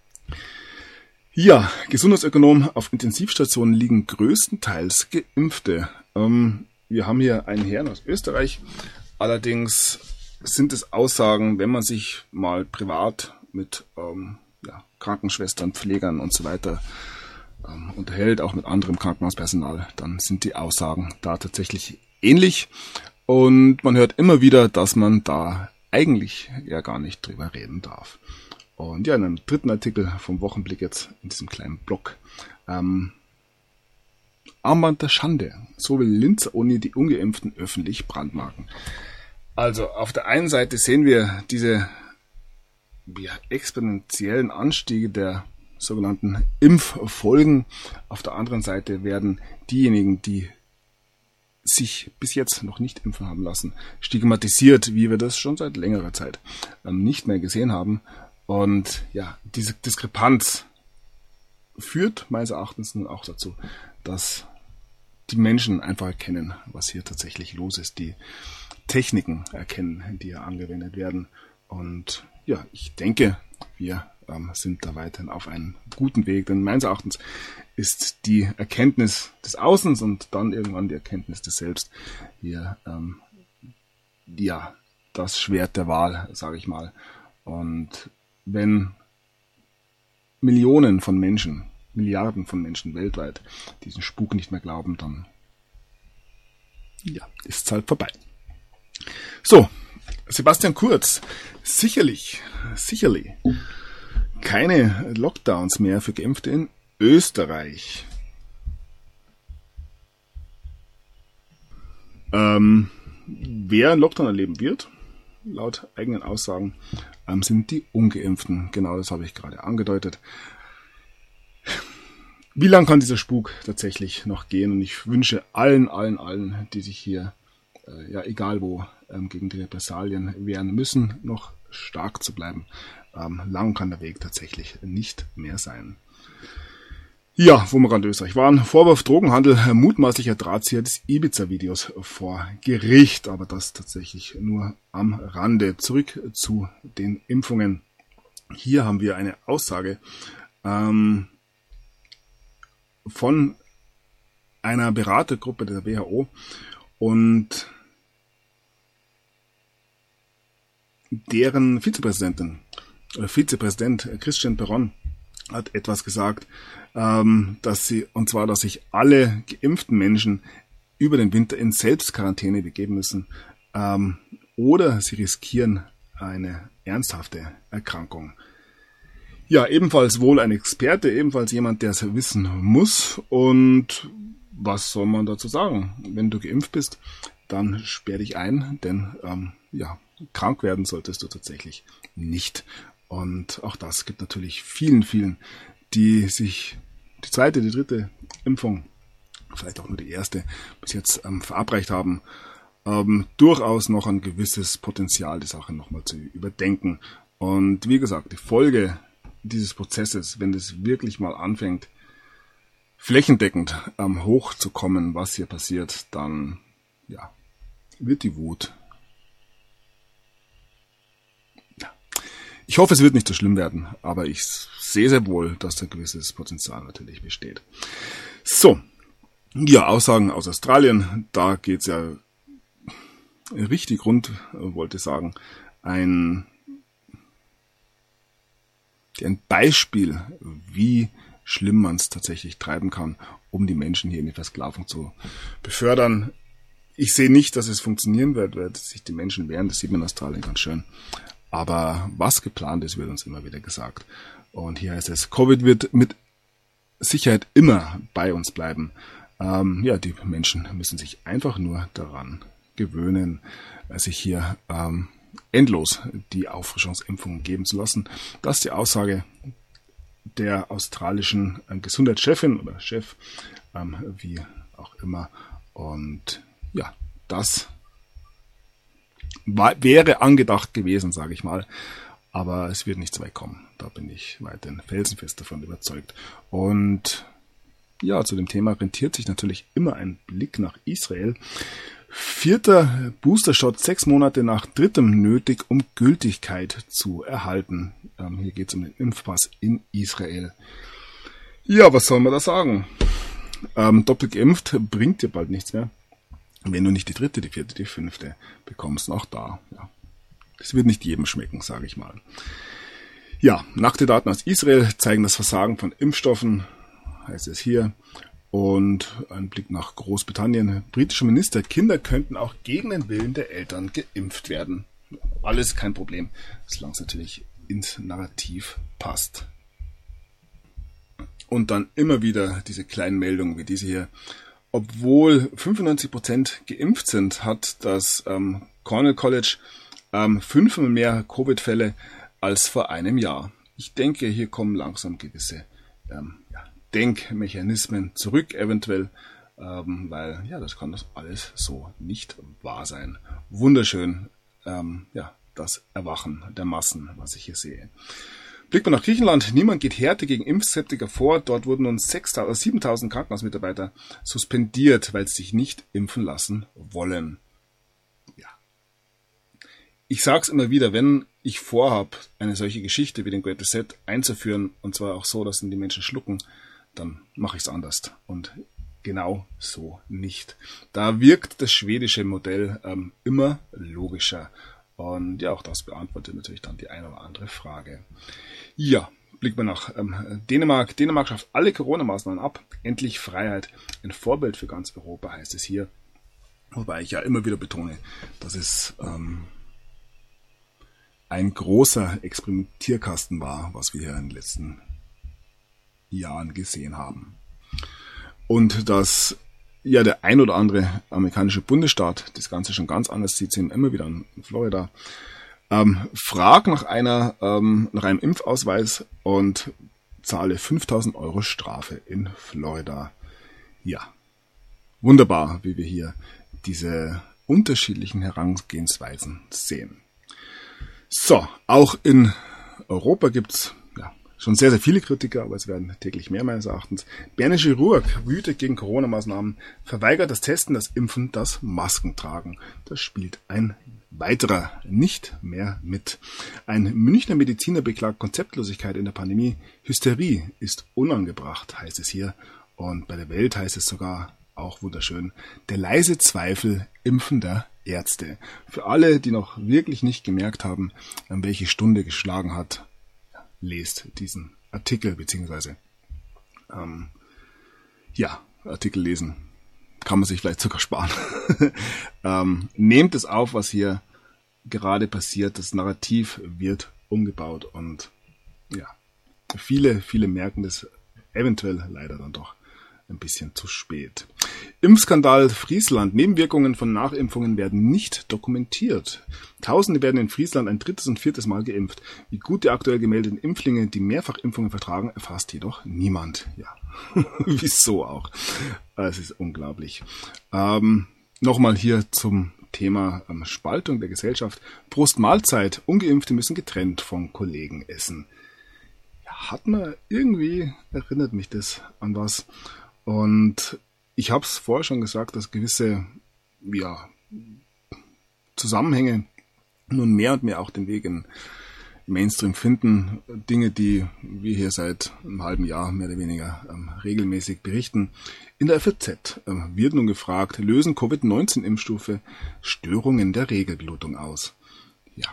Speaker 1: Ja, Gesundheitsökonom, auf Intensivstationen liegen größtenteils Geimpfte. Ähm, Wir haben hier einen Herrn aus Österreich. Allerdings sind es Aussagen, wenn man sich mal privat mit ähm, ja, Krankenschwestern, Pflegern und so weiter ähm, unterhält, auch mit anderem Krankenhauspersonal, dann sind die Aussagen da tatsächlich ähnlich. Und man hört immer wieder, dass man da eigentlich ja gar nicht drüber reden darf. Und ja, in einem dritten Artikel vom Wochenblick jetzt in diesem kleinen Blog. Ähm, Armband der Schande. So will Linzer Uni die Ungeimpften öffentlich brandmarken. Also auf der einen Seite sehen wir diese ja, exponentiellen Anstiege der sogenannten Impffolgen. Auf der anderen Seite werden diejenigen, die sich bis jetzt noch nicht impfen haben lassen, stigmatisiert, wie wir das schon seit längerer Zeit ähm, nicht mehr gesehen haben. Und ja, diese Diskrepanz führt meines Erachtens nun auch dazu, dass die Menschen einfach erkennen, was hier tatsächlich los ist, die Techniken erkennen, die hier angewendet werden. Und ja, ich denke, wir ähm, sind da weiterhin auf einem guten Weg, denn meines Erachtens ist die Erkenntnis des Außens und dann irgendwann die Erkenntnis des Selbst hier ähm, ja das Schwert der Wahl, sage ich mal. Und wenn Millionen von Menschen, Milliarden von Menschen weltweit diesen Spuk nicht mehr glauben, dann ja, ist halt vorbei. So, Sebastian Kurz, sicherlich, sicherlich keine Lockdowns mehr für Geimpfte in Österreich. Ähm, wer einen Lockdown erleben wird, laut eigenen Aussagen, ähm, sind die Ungeimpften. Genau, das habe ich gerade angedeutet. Wie lang kann dieser Spuk tatsächlich noch gehen? Und ich wünsche allen, allen, allen, die sich hier, äh, ja egal wo, ähm, gegen die Repressalien wehren müssen, noch stark zu bleiben. Ähm, lang kann der Weg tatsächlich nicht mehr sein. Ja, wo wir gerade in Österreich waren. Vorwurf Drogenhandel, mutmaßlicher Drahtzieher des Ibiza-Videos vor Gericht. Aber das tatsächlich nur am Rande. Zurück zu den Impfungen. Hier haben wir eine Aussage ähm, von einer Beratergruppe der W H O und deren Vizepräsidentin oder Vizepräsident Christian Perron hat etwas gesagt, ähm, dass sie, und zwar, dass sich alle geimpften Menschen über den Winter in Selbstquarantäne begeben müssen, ähm, oder sie riskieren eine ernsthafte Erkrankung. Ja, ebenfalls wohl ein Experte, ebenfalls jemand, der es wissen muss. Und was soll man dazu sagen? Wenn du geimpft bist, dann sperr dich ein, denn ähm, ja, krank werden solltest du tatsächlich nicht. Und auch das gibt natürlich vielen, vielen, die sich die zweite, die dritte Impfung, vielleicht auch nur die erste, bis jetzt ähm, verabreicht haben, ähm, durchaus noch ein gewisses Potenzial, die Sache nochmal zu überdenken. Und wie gesagt, die Folge dieses Prozesses, wenn das wirklich mal anfängt, flächendeckend ähm, hochzukommen, was hier passiert, dann ja, wird die Wut. Ja. Ich hoffe, es wird nicht so schlimm werden, aber ich sehe sehr wohl, dass da ein gewisses Potenzial natürlich besteht. So, ja, Aussagen aus Australien, da geht's ja richtig rund, wollte sagen, ein ein Beispiel, wie schlimm man es tatsächlich treiben kann, um die Menschen hier in die Versklavung zu befördern. Ich sehe nicht, dass es funktionieren wird, weil sich die Menschen wehren, das sieht man in Australien ganz schön. Aber was geplant ist, wird uns immer wieder gesagt. Und hier heißt es, Covid wird mit Sicherheit immer bei uns bleiben. Ähm, ja, die Menschen müssen sich einfach nur daran gewöhnen, sich hier ähm, endlos die Auffrischungsimpfungen geben zu lassen. Das ist die Aussage der australischen Gesundheitschefin oder Chef, ähm, wie auch immer. Und ja, das war, wäre angedacht gewesen, sage ich mal. Aber es wird nicht so weit kommen. Da bin ich weiterhin felsenfest davon überzeugt. Und ja, zu dem Thema rentiert sich natürlich immer ein Blick nach Israel. Vierter Booster-Shot, sechs Monate nach drittem nötig, um Gültigkeit zu erhalten. Ähm, hier geht es um den Impfpass in Israel. Ja, was soll man da sagen? Ähm, doppelt geimpft bringt dir bald nichts mehr, wenn du nicht die dritte, die vierte, die fünfte bekommst. Auch da, ja. Das wird nicht jedem schmecken, sage ich mal. Ja, nackte Daten aus Israel zeigen das Versagen von Impfstoffen, heißt es hier. Und ein Blick nach Großbritannien. Britische Minister, Kinder könnten auch gegen den Willen der Eltern geimpft werden. Alles kein Problem, solange es natürlich ins Narrativ passt. Und dann immer wieder diese kleinen Meldungen wie diese hier. Obwohl fünfundneunzig Prozent geimpft sind, hat das ähm, Cornell College ähm, fünfmal mehr Covid-Fälle als vor einem Jahr. Ich denke, hier kommen langsam gewisse ähm, ja, Denkmechanismen zurück, eventuell, ähm, weil ja, das kann das alles so nicht wahr sein. Wunderschön, ähm, ja, das Erwachen der Massen, was ich hier sehe. Blick mal nach Griechenland. Niemand geht Härte gegen Impfskeptiker vor. Dort wurden nun sechstausend, siebentausend Krankenhausmitarbeiter suspendiert, weil sie sich nicht impfen lassen wollen. Ja. Ich sag's immer wieder, wenn ich vorhab, eine solche Geschichte wie den Great Reset einzuführen, und zwar auch so, dass die Menschen schlucken, dann mache ich es anders. Und genau so nicht. Da wirkt das schwedische Modell ähm, immer logischer. Und ja, auch das beantwortet natürlich dann die eine oder andere Frage. Ja, blicken wir nach ähm, Dänemark. Dänemark schafft alle Corona-Maßnahmen ab. Endlich Freiheit. Ein Vorbild für ganz Europa, heißt es hier. Wobei ich ja immer wieder betone, dass es ähm, ein großer Experimentierkasten war, was wir hier in den letzten Jahren gesehen haben. Und dass ja der ein oder andere amerikanische Bundesstaat das Ganze schon ganz anders sieht, sehen wir immer wieder in Florida. Ähm, frag nach einer, ähm, nach einem Impfausweis und zahle fünftausend Euro Strafe in Florida. Ja, wunderbar, wie wir hier diese unterschiedlichen Herangehensweisen sehen. So, auch in Europa gibt's ja schon sehr, sehr viele Kritiker, aber es werden täglich mehr meines Erachtens. Berner Chirurg wütet gegen Corona-Maßnahmen, verweigert das Testen, das Impfen, das Maskentragen. Das spielt ein weiterer nicht mehr mit. Ein Münchner Mediziner beklagt Konzeptlosigkeit in der Pandemie. Hysterie ist unangebracht, heißt es hier. Und bei der Welt heißt es sogar, auch wunderschön, der leise Zweifel impfender Ärzte. Für alle, die noch wirklich nicht gemerkt haben, welche Stunde geschlagen hat, lest diesen Artikel, beziehungsweise ähm, ja, Artikel lesen. Kann man sich vielleicht sogar sparen. ähm, nehmt es auf, was hier gerade passiert. Das Narrativ wird umgebaut und ja, viele, viele merken das eventuell leider dann doch ein bisschen zu spät. Impfskandal Friesland. Nebenwirkungen von Nachimpfungen werden nicht dokumentiert. Tausende werden in Friesland ein drittes und viertes Mal geimpft. Wie gut die aktuell gemeldeten Impflinge die Mehrfachimpfungen vertragen, erfasst jedoch niemand. Ja, wieso auch? Es ist unglaublich. Ähm, Nochmal hier zum Thema ähm, Spaltung der Gesellschaft. Prost Mahlzeit. Ungeimpfte müssen getrennt von Kollegen essen. Ja, hat man irgendwie, erinnert mich das an was. Und ich habe es vorher schon gesagt, dass gewisse ja, Zusammenhänge nun mehr und mehr auch den Weg in Mainstream finden. Dinge, die wir hier seit einem halben Jahr mehr oder weniger ähm, regelmäßig berichten. In der F A Z ähm, wird nun gefragt, lösen Covid neunzehn Impfstoffe Störungen der Regelblutung aus? Ja,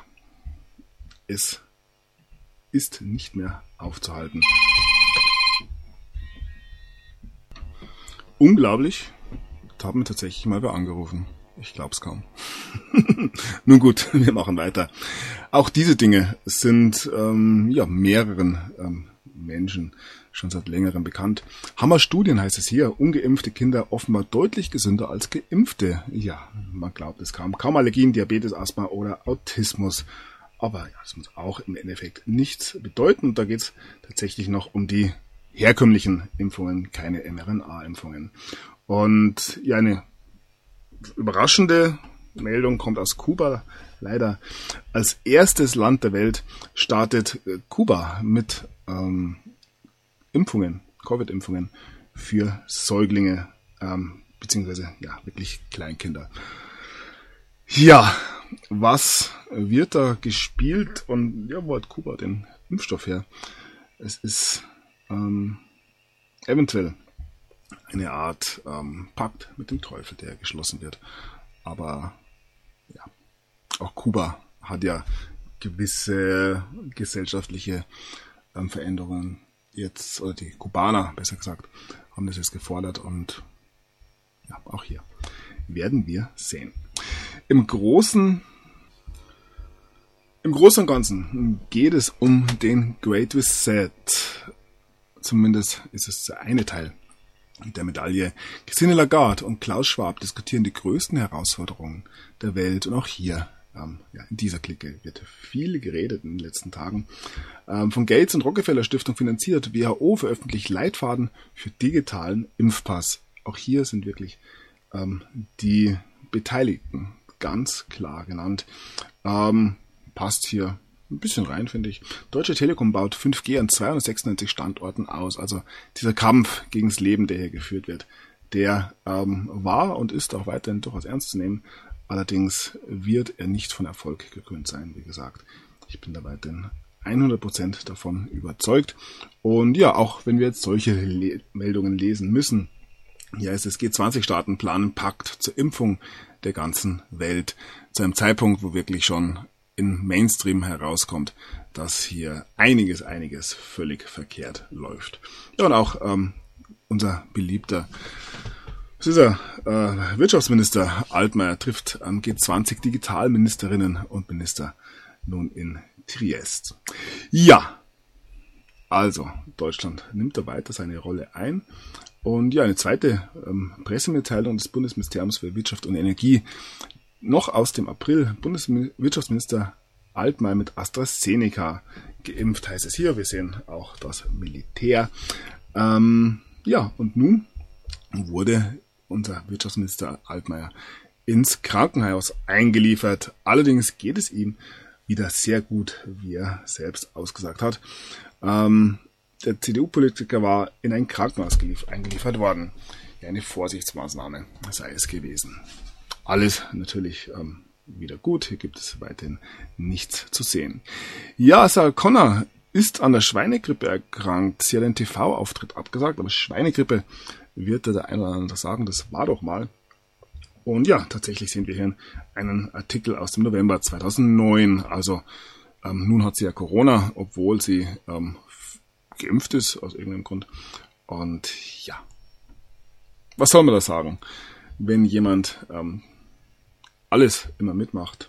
Speaker 1: es ist nicht mehr aufzuhalten. Unglaublich, da hat mir tatsächlich mal wer angerufen. Ich glaub's kaum. Nun gut, wir machen weiter. Auch diese Dinge sind ähm, ja mehreren ähm, Menschen schon seit längerem bekannt. Hammer-Studien heißt es hier. Ungeimpfte Kinder offenbar deutlich gesünder als Geimpfte. Ja, man glaubt es kaum. Kaum Allergien, Diabetes, Asthma oder Autismus. Aber ja, das muss auch im Endeffekt nichts bedeuten. Und da geht's tatsächlich noch um die herkömmlichen Impfungen, keine mRNA-Impfungen. Und ja, eine überraschende Meldung kommt aus Kuba. Leider als erstes Land der Welt startet Kuba mit ähm, Impfungen, Covid-Impfungen für Säuglinge, ähm, beziehungsweise ja wirklich Kleinkinder. Ja, was wird da gespielt und ja, wo hat Kuba den Impfstoff her? Es ist ähm, eventuell eine Art ähm, Pakt mit dem Teufel, der geschlossen wird. Aber ja, auch Kuba hat ja gewisse gesellschaftliche ähm, Veränderungen jetzt, oder die Kubaner, besser gesagt, haben das jetzt gefordert und ja, auch hier werden wir sehen. Im Großen Im Großen und Ganzen geht es um den Great Reset. Zumindest ist es der eine Teil der Medaille. Christine Lagarde und Klaus Schwab diskutieren die größten Herausforderungen der Welt. Und auch hier, ähm, ja, in dieser Clique wird viel geredet in den letzten Tagen. Ähm, von Gates und Rockefeller Stiftung finanziert. W H O veröffentlicht Leitfaden für digitalen Impfpass. Auch hier sind wirklich ähm, die Beteiligten ganz klar genannt. Ähm, passt hier ein bisschen rein, finde ich. Deutsche Telekom baut fünf G an zweihundertsechsundneunzig Standorten aus. Also dieser Kampf gegen das Leben, der hier geführt wird, der ähm, war und ist auch weiterhin durchaus ernst zu nehmen. Allerdings wird er nicht von Erfolg gekrönt sein, wie gesagt. Ich bin da weiterhin hundert Prozent davon überzeugt. Und ja, auch wenn wir jetzt solche Le- Meldungen lesen müssen, hier ist es, G zwanzig Staaten planen Pakt zur Impfung der ganzen Welt. Zu einem Zeitpunkt, wo wirklich schon in Mainstream herauskommt, dass hier einiges, einiges völlig verkehrt läuft. Ja, und auch ähm, unser beliebter Es ist er, äh, Wirtschaftsminister Altmaier trifft am G zwanzig Digitalministerinnen und Minister nun in Triest. Ja, also Deutschland nimmt da weiter seine Rolle ein. Und ja, eine zweite ähm, Pressemitteilung des Bundesministeriums für Wirtschaft und Energie, noch aus dem April. Bundeswirtschaftsminister Altmaier mit AstraZeneca geimpft, heißt es hier. Wir sehen auch das Militär. Ähm, ja, und nun wurde unser Wirtschaftsminister Altmaier ins Krankenhaus eingeliefert. Allerdings geht es ihm wieder sehr gut, wie er selbst ausgesagt hat. Ähm, der C D U-Politiker war in ein Krankenhaus gelief- eingeliefert worden. Ja, eine Vorsichtsmaßnahme sei es gewesen. Alles natürlich ähm, wieder gut. Hier gibt es weiterhin nichts zu sehen. Ja, Sarah Connor ist an der Schweinegrippe erkrankt. Sie hat einen T V-Auftritt abgesagt, aber Schweinegrippe wird der ein oder andere sagen, das war doch mal. Und ja, tatsächlich sehen wir hier einen Artikel aus dem November zweitausendneun. Also ähm, nun hat sie ja Corona, obwohl sie ähm, geimpft ist, aus irgendeinem Grund. Und ja, was soll man da sagen, wenn jemand ähm, alles immer mitmacht?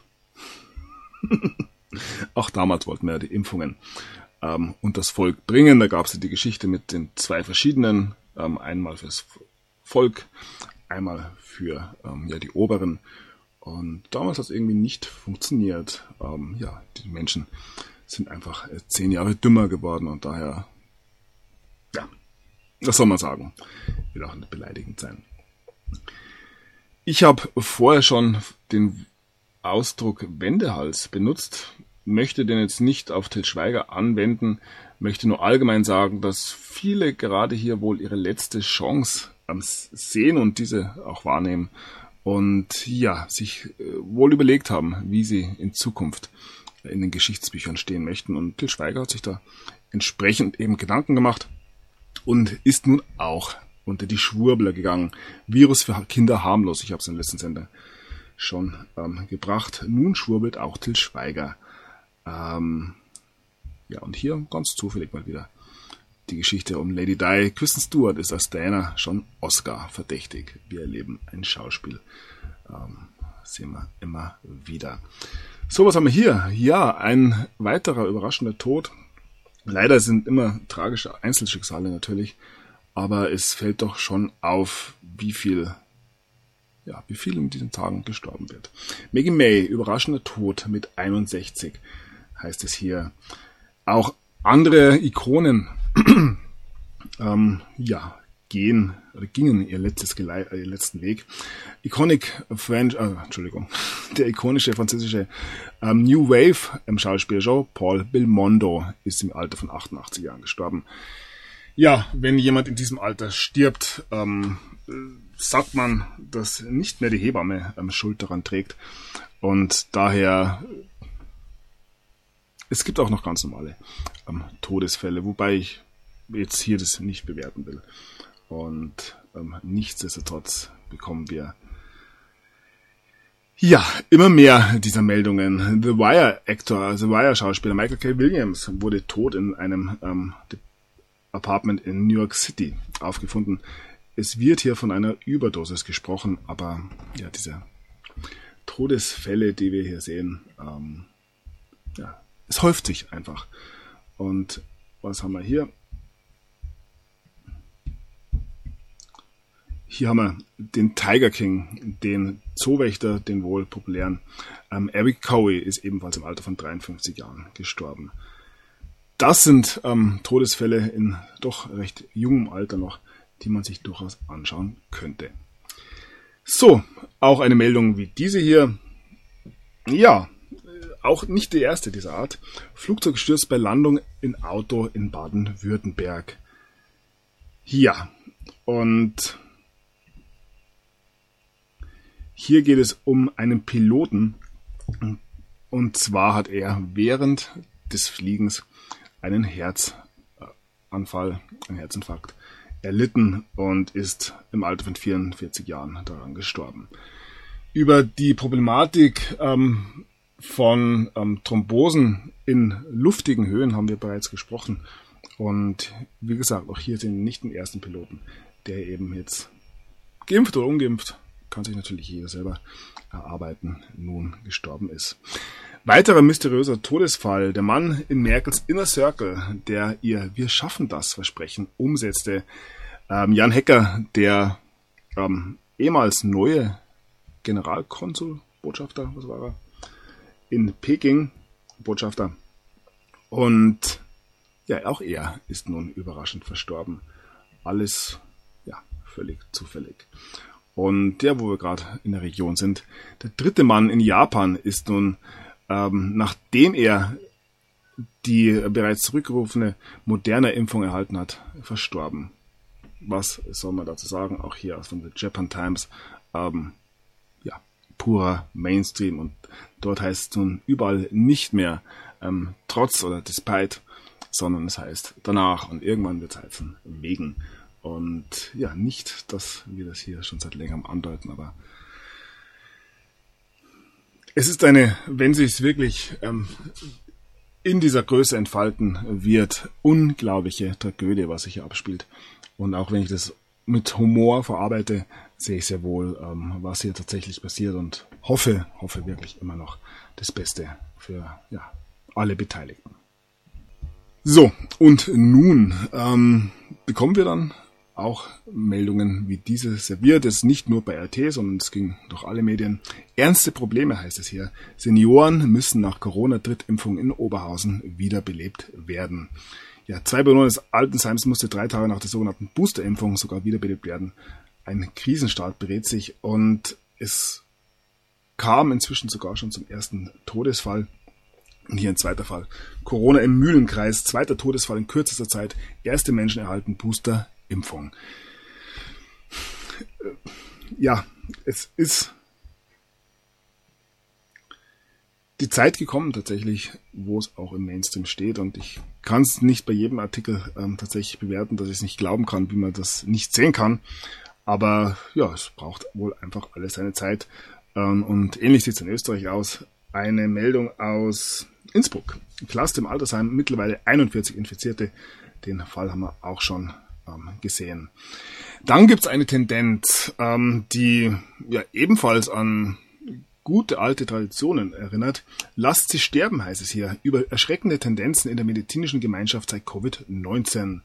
Speaker 1: Auch damals wollten wir ja die Impfungen ähm, und das Volk bringen. Da gab es ja die Geschichte mit den zwei verschiedenen, ähm, einmal fürs Volk, einmal für ähm, ja, die Oberen. Und damals hat es irgendwie nicht funktioniert. Ähm, ja, die Menschen sind einfach äh, zehn Jahre dümmer geworden und daher, ja, was soll man sagen? Will auch nicht beleidigend sein. Ich habe vorher schon den Ausdruck Wendehals benutzt, möchte den jetzt nicht auf Til Schweiger anwenden, möchte nur allgemein sagen, dass viele gerade hier wohl ihre letzte Chance sehen und diese auch wahrnehmen und ja, sich wohl überlegt haben, wie sie in Zukunft in den Geschichtsbüchern stehen möchten. Und Til Schweiger hat sich da entsprechend eben Gedanken gemacht und ist nun auch unter die Schwurbler gegangen. Virus für Kinder harmlos, ich habe es im letzten Sender schon ähm, gebracht. Nun schwurbelt auch Til Schweiger. Ähm, ja, und hier ganz zufällig mal wieder die Geschichte um Lady Di. Kristen Stewart ist als Diana schon Oscar verdächtig. Wir erleben ein Schauspiel. Ähm, sehen wir immer wieder. So, was haben wir hier? Ja, ein weiterer überraschender Tod. Leider sind immer tragische Einzelschicksale natürlich, aber es fällt doch schon auf, wie viel, ja, wie viel in diesen Tagen gestorben wird. Maggie May, überraschender Tod mit einundsechzig, heißt es hier. Auch andere Ikonen, ähm, ja, gehen oder gingen ihr letztes Gelei- ihr letzten Weg. Iconic French, äh, Entschuldigung, der ikonische französische ähm, New Wave ähm, Schauspieler Jean-Paul Belmondo ist im Alter von achtundachtzig Jahren gestorben. Ja, wenn jemand in diesem Alter stirbt, ähm, sagt man, dass nicht mehr die Hebamme ähm, Schuld daran trägt. Und daher, es gibt auch noch ganz normale ähm, Todesfälle, wobei ich jetzt hier das nicht bewerten will. Und ähm, nichtsdestotrotz bekommen wir ja immer mehr dieser Meldungen. The Wire-Actor, The Wire-Schauspieler Michael K. Williams wurde tot in einem ähm, Apartment in New York City aufgefunden. Es wird hier von einer Überdosis gesprochen, aber ja, diese Todesfälle, die wir hier sehen, ähm, ja, es häuft sich einfach. Und was haben wir hier? Hier haben wir den Tiger King, den Zoowächter, den wohl populären. Ähm, Eric Cowie ist ebenfalls im Alter von dreiundfünfzig Jahren gestorben. Das sind ähm, Todesfälle in doch recht jungem Alter noch, die man sich durchaus anschauen könnte. So, auch eine Meldung wie diese hier. Ja, auch nicht die erste dieser Art. Flugzeug stürzt bei Landung in Auto in Baden-Württemberg. Ja, und hier geht es um einen Piloten. Und zwar hat er während des Fliegens einen Herzanfall, einen Herzinfarkt erlitten und ist im Alter von vierundvierzig Jahren daran gestorben. Über die Problematik ähm, von ähm, Thrombosen in luftigen Höhen haben wir bereits gesprochen. Und wie gesagt, auch hier sind wir nicht den ersten Piloten, der eben jetzt geimpft oder ungeimpft, kann sich natürlich jeder selber erarbeiten, nun gestorben ist. Weiterer mysteriöser Todesfall, der Mann in Merkels Inner Circle, der ihr Wir schaffen das Versprechen umsetzte. Ähm, Jan Hecker, der ähm, ehemals neue Generalkonsul, Botschafter, was war er, in Peking, Botschafter. Und ja, auch er ist nun überraschend verstorben. Alles, ja, völlig zufällig. Und der, wo wir gerade in der Region sind, der dritte Mann in Japan ist nun, ähm, nachdem er die bereits zurückgerufene moderne Impfung erhalten hat, verstorben. Was soll man dazu sagen? Auch hier aus von The Japan Times, ähm, ja, purer Mainstream. Und dort heißt es nun überall nicht mehr ähm, trotz oder despite, sondern es heißt danach. Und irgendwann wird es heißen wegen. Und ja, nicht, dass wir das hier schon seit längerem andeuten, aber es ist eine, wenn sie es wirklich ähm, in dieser Größe entfalten wird, unglaubliche Tragödie, was sich hier abspielt. Und auch wenn ich das mit Humor verarbeite, sehe ich sehr wohl, ähm, was hier tatsächlich passiert und hoffe, hoffe wirklich immer noch das Beste für ja, alle Beteiligten. So, und nun ähm, bekommen wir dann auch Meldungen wie diese serviert. Es nicht nur bei R T, sondern es ging durch alle Medien. Ernste Probleme heißt es hier. Senioren müssen nach Corona-Drittimpfung in Oberhausen wiederbelebt werden. Ja, zwei Bewohner des Altenheims musste drei Tage nach der sogenannten Boosterimpfung sogar wiederbelebt werden. Ein Krisenstart berät sich und es kam inzwischen sogar schon zum ersten Todesfall. Und hier ein zweiter Fall. Corona im Mühlenkreis, zweiter Todesfall in kürzester Zeit. Erste Menschen erhalten Boosterimpfung. Ja, es ist die Zeit gekommen tatsächlich, wo es auch im Mainstream steht. Und ich kann es nicht bei jedem Artikel ähm, tatsächlich bewerten, dass ich es nicht glauben kann, wie man das nicht sehen kann. Aber ja, es braucht wohl einfach alles seine Zeit. Ähm, und ähnlich sieht es in Österreich aus. Eine Meldung aus Innsbruck. Cluster im Altersheim, mittlerweile einundvierzig Infizierte. Den Fall haben wir auch schon ähm, gesehen. Dann gibt es eine Tendenz, ähm, die ja ebenfalls an gute alte Traditionen erinnert. Lasst sie sterben, heißt es hier, über erschreckende Tendenzen in der medizinischen Gemeinschaft seit Covid neunzehn.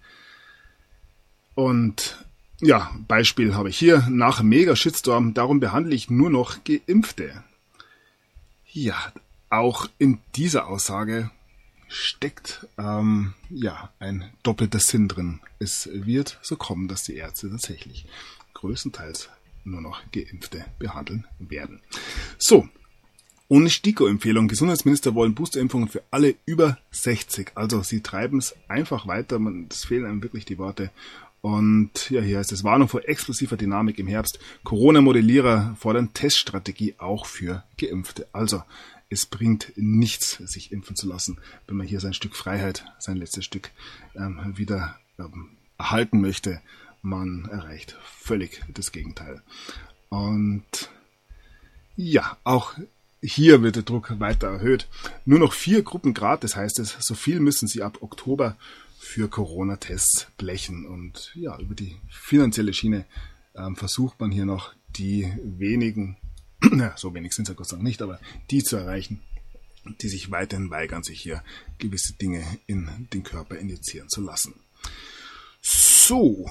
Speaker 1: Und ja, Beispiel habe ich hier, nach Mega-Shitstorm, darum behandle ich nur noch Geimpfte. Ja, auch in dieser Aussage steckt ähm, ja ein doppelter Sinn drin. Es wird so kommen, dass die Ärzte tatsächlich größtenteils nur noch Geimpfte behandeln werden. So, ohne STIKO-Empfehlung. Gesundheitsminister wollen Boosterimpfungen für alle über sechzig. Also sie treiben es einfach weiter. Es fehlen einem wirklich die Worte. Und ja, hier heißt es Warnung vor explosiver Dynamik im Herbst. Corona-Modellierer fordern Teststrategie auch für Geimpfte. Also es bringt nichts, sich impfen zu lassen, wenn man hier sein Stück Freiheit, sein letztes Stück ähm, wieder ähm, erhalten möchte. Man erreicht völlig das Gegenteil. Und ja, auch hier wird der Druck weiter erhöht. Nur noch vier Gruppen gratis, heißt es. So viel müssen sie ab Oktober für Corona-Tests blechen. Und ja, über die finanzielle Schiene ähm, versucht man hier noch die wenigen, ja, so wenig sind es ja Gott sei Dank nicht, aber die zu erreichen, die sich weiterhin weigern, sich hier gewisse Dinge in den Körper injizieren zu lassen. So.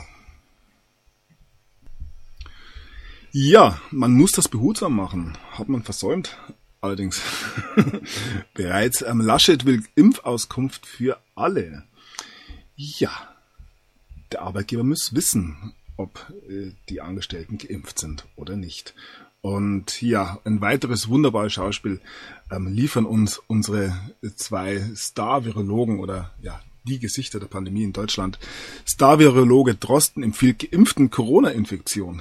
Speaker 1: Ja, man muss das behutsam machen. Hat man versäumt. Allerdings bereits. Ähm, Laschet will Impfauskunft für alle. Ja, der Arbeitgeber muss wissen, ob äh, die Angestellten geimpft sind oder nicht. Und ja, ein weiteres wunderbares Schauspiel ähm, liefern uns unsere zwei Star-Virologen oder ja, die Gesichter der Pandemie in Deutschland. Star-Virologe Drosten empfiehlt Geimpften Corona-Infektion.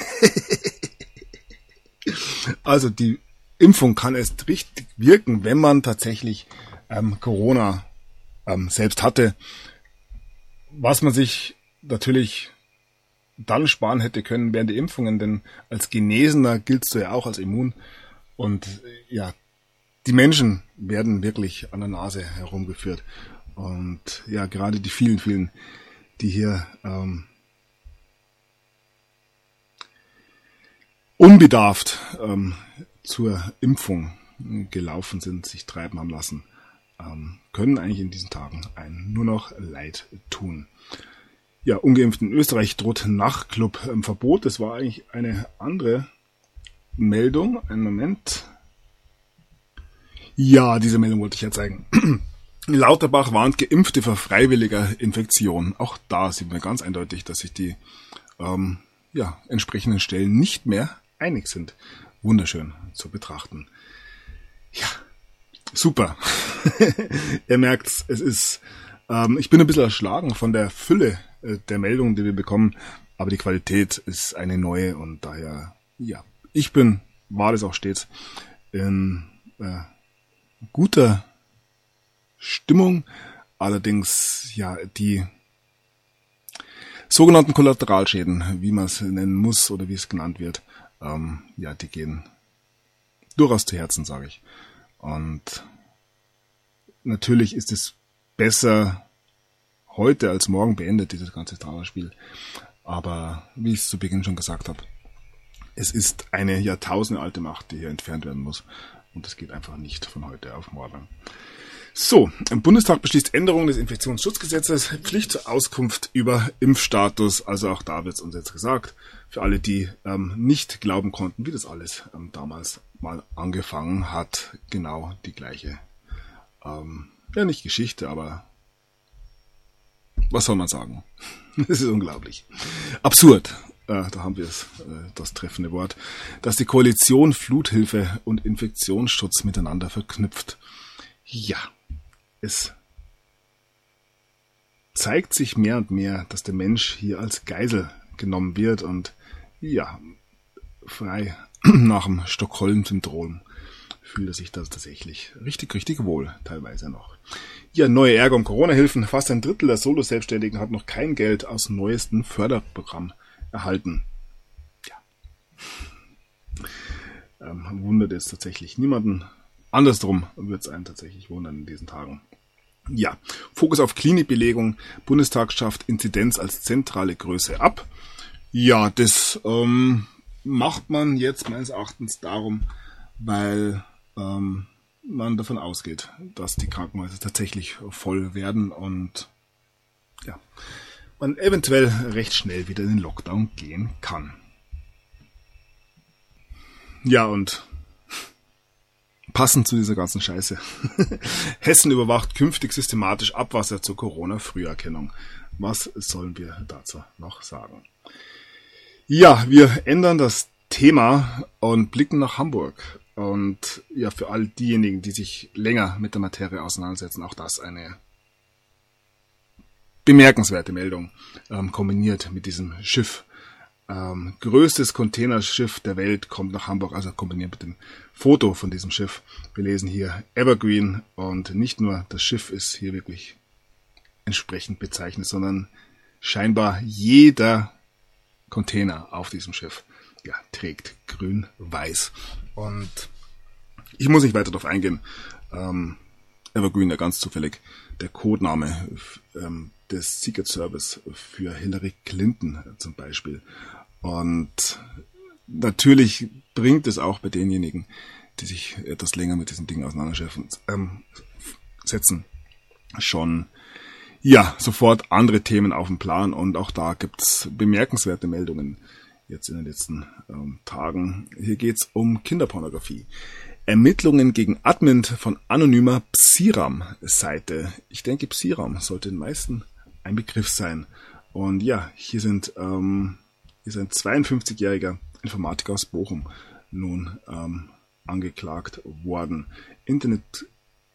Speaker 1: Also die Impfung kann erst richtig wirken, wenn man tatsächlich ähm, Corona ähm, selbst hatte. Was man sich natürlich dann sparen hätte können, wären die Impfungen, denn als Genesener giltst du ja auch als immun. Und ja, die Menschen werden wirklich an der Nase herumgeführt. Und ja, gerade die vielen, vielen, die hier ähm, unbedarft ähm, zur Impfung gelaufen sind, sich treiben haben lassen, ähm, können eigentlich in diesen Tagen einen nur noch leid tun. Ja, Ungeimpften in Österreich droht Nachtclub im Verbot. Das war eigentlich eine andere Meldung. Einen Moment. Ja, diese Meldung wollte ich ja zeigen. Lauterbach warnt Geimpfte vor freiwilliger Infektion. Auch da sieht man ganz eindeutig, dass sich die ähm, ja, entsprechenden Stellen nicht mehr einig sind. Wunderschön zu betrachten. Ja, super. Ihr merkt's, es ist, ähm, ich bin ein bisschen erschlagen von der Fülle äh, der Meldungen, die wir bekommen, aber die Qualität ist eine neue und daher, ja, ich bin, war das auch stets, in äh, guter Stimmung, allerdings, ja, die sogenannten Kollateralschäden, wie man es nennen muss oder wie es genannt wird, ähm, ja, die gehen durchaus zu Herzen, sage ich. Und natürlich ist es besser heute als morgen beendet, dieses ganze Trauerspiel. Aber wie ich es zu Beginn schon gesagt habe, es ist eine jahrtausendealte Macht, die hier entfernt werden muss. Und das geht einfach nicht von heute auf morgen. So, im Bundestag beschließt Änderung des Infektionsschutzgesetzes, Pflicht zur Auskunft über Impfstatus. Also auch da wird es uns jetzt gesagt, für alle, die ähm, nicht glauben konnten, wie das alles ähm, damals mal angefangen hat, genau die gleiche, ähm, ja nicht Geschichte, aber was soll man sagen? Das ist unglaublich. Absurd, äh, da haben wir es, äh, das treffende Wort, dass die Koalition Fluthilfe und Infektionsschutz miteinander verknüpft. Ja. Es zeigt sich mehr und mehr, dass der Mensch hier als Geisel genommen wird und ja, frei nach dem Stockholm-Syndrom fühlt er sich da tatsächlich richtig, richtig wohl, teilweise noch. Ja, neue Ärger um Corona-Hilfen. Fast ein Drittel der Solo-Selbstständigen hat noch kein Geld aus dem neuesten Förderprogramm erhalten. Ja. Ähm, wundert es tatsächlich niemanden. Andersrum wird es einen tatsächlich wundern in diesen Tagen. Ja, Fokus auf Klinikbelegung. Bundestag schafft Inzidenz als zentrale Größe ab. Ja, das ähm, macht man jetzt meines Erachtens darum, weil ähm, man davon ausgeht, dass die Krankenhäuser tatsächlich voll werden und ja, man eventuell recht schnell wieder in den Lockdown gehen kann. Ja, und passend zu dieser ganzen Scheiße. Hessen überwacht künftig systematisch Abwasser zur Corona-Früherkennung. Was sollen wir dazu noch sagen? Ja, wir ändern das Thema und blicken nach Hamburg. Und ja, für all diejenigen, die sich länger mit der Materie auseinandersetzen, auch das eine bemerkenswerte Meldung, ähm, kombiniert mit diesem Schiff. Ähm, größtes Containerschiff der Welt kommt nach Hamburg, also kombiniert mit dem Foto von diesem Schiff. Wir lesen hier Evergreen und nicht nur das Schiff ist hier wirklich entsprechend bezeichnet, sondern scheinbar jeder Container auf diesem Schiff ja, trägt grün-weiß. Und ich muss nicht weiter darauf eingehen. Ähm, Evergreen, ja ganz zufällig, der Codename ähm, des Secret Service für Hillary Clinton zum Beispiel. Und natürlich bringt es auch bei denjenigen, die sich etwas länger mit diesen Dingen auseinandersetzen, ähm, setzen, schon ja sofort andere Themen auf dem Plan. Und auch da gibt's bemerkenswerte Meldungen jetzt in den letzten ähm, Tagen. Hier geht's um Kinderpornografie. Ermittlungen gegen Admin von anonymer Psiram-Seite. Ich denke, Psiram sollte den meisten ein Begriff sein. Und ja, hier sind ähm, hier ist ein zweiundfünfzigjähriger Informatiker aus Bochum nun ähm, angeklagt worden. Internet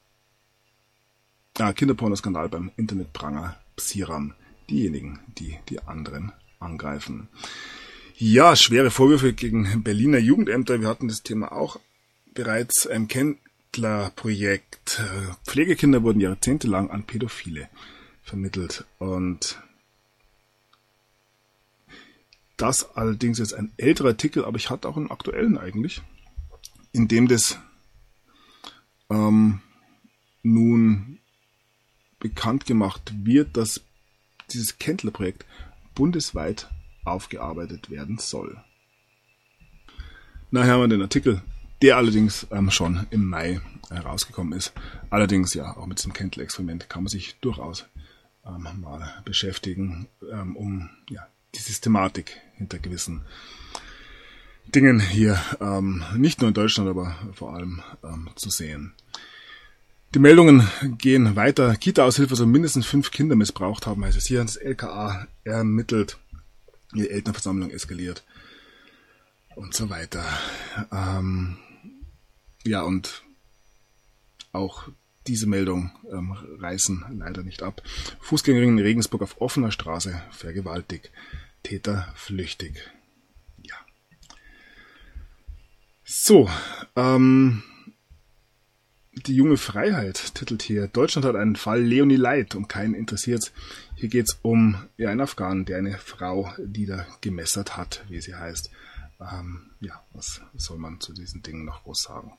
Speaker 1: ah, Kinderpornoskandal beim Internetpranger Psiram. Diejenigen, die die anderen angreifen. Ja, schwere Vorwürfe gegen Berliner Jugendämter. Wir hatten das Thema auch bereits im Kendler-Projekt. Pflegekinder wurden jahrzehntelang an Pädophile vermittelt. Und das allerdings ist ein älterer Artikel, aber ich hatte auch einen aktuellen eigentlich, in dem das ähm, nun bekannt gemacht wird, dass dieses Kendler-Projekt bundesweit aufgearbeitet werden soll. Nachher haben wir den Artikel, der allerdings ähm, schon im Mai herausgekommen ist. Allerdings, ja, auch mit diesem Kendall-Experiment kann man sich durchaus ähm, mal beschäftigen, ähm, um ja, die Systematik hinter gewissen Dingen hier ähm, nicht nur in Deutschland, aber vor allem ähm, zu sehen. Die Meldungen gehen weiter. Kita-Aushilfe soll mindestens fünf Kinder missbraucht haben, heißt es hier. Das L K A ermittelt, die Elternversammlung eskaliert und so weiter. Ähm, ja, und auch diese Meldung ähm, reißen leider nicht ab. Fußgängerin in Regensburg auf offener Straße vergewaltigt. Täter flüchtig. Ja. So, ähm, die junge Freiheit titelt hier, Deutschland hat einen Fall Leonie Leit und keinen interessiert's. Hier geht's um ja, einen Afghanen, der eine Frau niedergemessert hat, wie sie heißt. Ähm, ja, was soll man zu diesen Dingen noch groß sagen?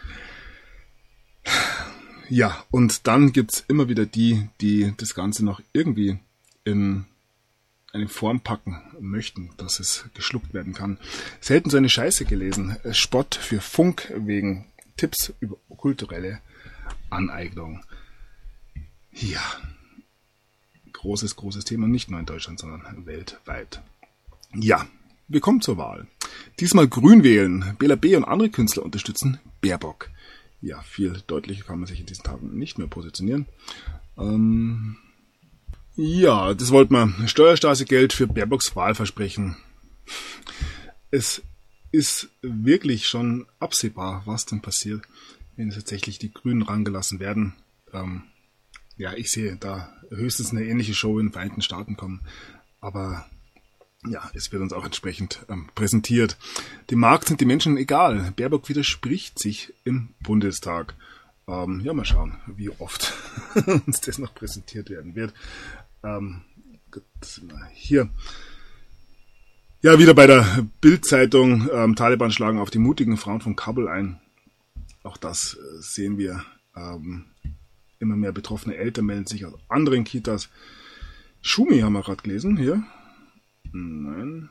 Speaker 1: Ja, und dann gibt's immer wieder die, die das Ganze noch irgendwie in eine Form packen möchten, dass es geschluckt werden kann. Selten so eine Scheiße gelesen. Spott für Funk wegen Tipps über kulturelle Aneignung. Ja, großes, großes Thema, nicht nur in Deutschland, sondern weltweit. Ja, wir kommen zur Wahl. Diesmal Grün wählen, Bela B. und andere Künstler unterstützen Baerbock. Ja, viel deutlicher kann man sich in diesen Tagen nicht mehr positionieren. Ähm ja, das wollten wir. Steuerstraße-Geld für Baerbocks Wahlversprechen. Es ist wirklich schon absehbar, was denn passiert, wenn tatsächlich die Grünen rangelassen werden. Ähm, ja, ich sehe da höchstens eine ähnliche Show in den Vereinigten Staaten kommen. Aber ja, es wird uns auch entsprechend ähm, präsentiert. Dem Markt sind die Menschen egal. Baerbock widerspricht sich im Bundestag. Ähm, ja, mal schauen, wie oft uns das noch präsentiert werden wird. Ähm, gut, hier. Ja, wieder bei der Bild-Zeitung. Ähm, Taliban schlagen auf die mutigen Frauen von Kabul ein. Auch das äh, sehen wir. Ähm, immer mehr betroffene Eltern melden sich aus anderen Kitas. Schumi haben wir gerade gelesen hier. Nein.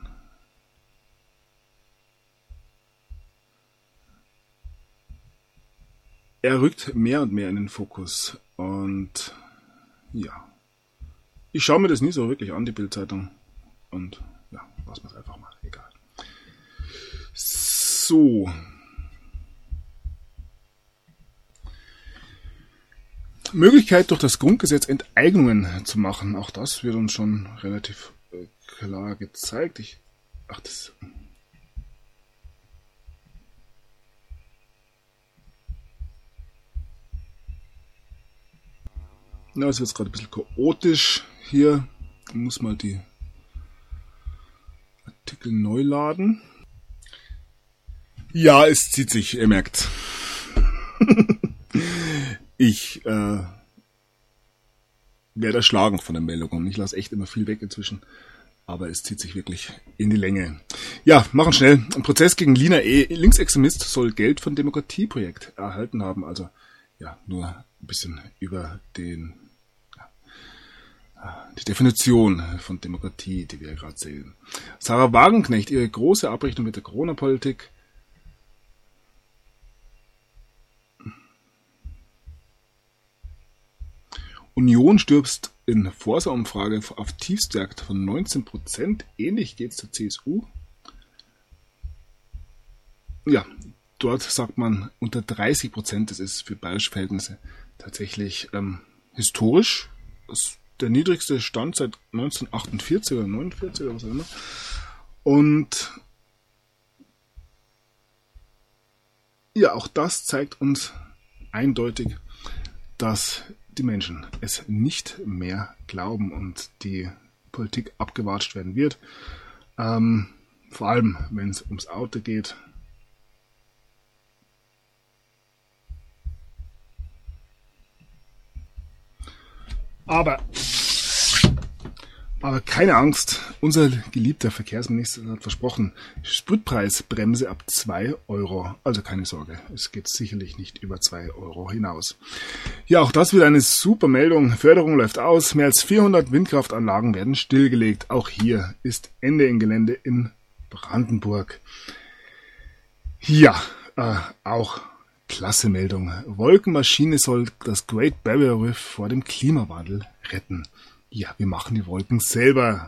Speaker 1: Er rückt mehr und mehr in den Fokus. Und ja, ich schaue mir das nie so wirklich an, die Bild-Zeitung. Und ja, lassen wir es einfach mal. Egal. So. Möglichkeit durch das Grundgesetz Enteignungen zu machen. Auch das wird uns schon relativ klar gezeigt. Ich, ach, das. Na, es ist jetzt gerade ein bisschen chaotisch hier. Ich muss mal die Artikel neu laden. Ja, es zieht sich, ihr merkt. ich äh, werde erschlagen von der Meldung und ich lasse echt immer viel weg inzwischen. Aber es zieht sich wirklich in die Länge. Ja, machen schnell. Ein Prozess gegen Lina E. Linksextremist soll Geld von Demokratieprojekt erhalten haben. Also ja, nur ein bisschen über den ja, die Definition von Demokratie, die wir gerade sehen. Sarah Wagenknecht, ihre große Abrechnung mit der Corona-Politik. Union stürzt in Forsa-Umfrage auf Tiefstwert von neunzehn Prozent. Ähnlich geht es zur C S U. Ja, dort sagt man unter dreißig Prozent. Das ist für bayerische Verhältnisse tatsächlich ähm, historisch. Das ist der niedrigste Stand seit neunzehnhundertachtundvierzig oder neunundvierzig oder was auch immer. Und ja, auch das zeigt uns eindeutig, dass die Menschen es nicht mehr glauben und die Politik abgewatscht werden wird. Ähm, vor allem, wenn es ums Auto geht. Aber, aber keine Angst, unser geliebter Verkehrsminister hat versprochen, Spritpreisbremse ab zwei Euro. Also keine Sorge, es geht sicherlich nicht über zwei Euro hinaus. Ja, auch das wieder eine super Meldung. Förderung läuft aus. Mehr als vierhundert Windkraftanlagen werden stillgelegt. Auch hier ist Ende im Gelände in Brandenburg. Ja, äh, auch klasse Meldung. Wolkenmaschine soll das Great Barrier Reef vor dem Klimawandel retten. Ja, wir machen die Wolken selber.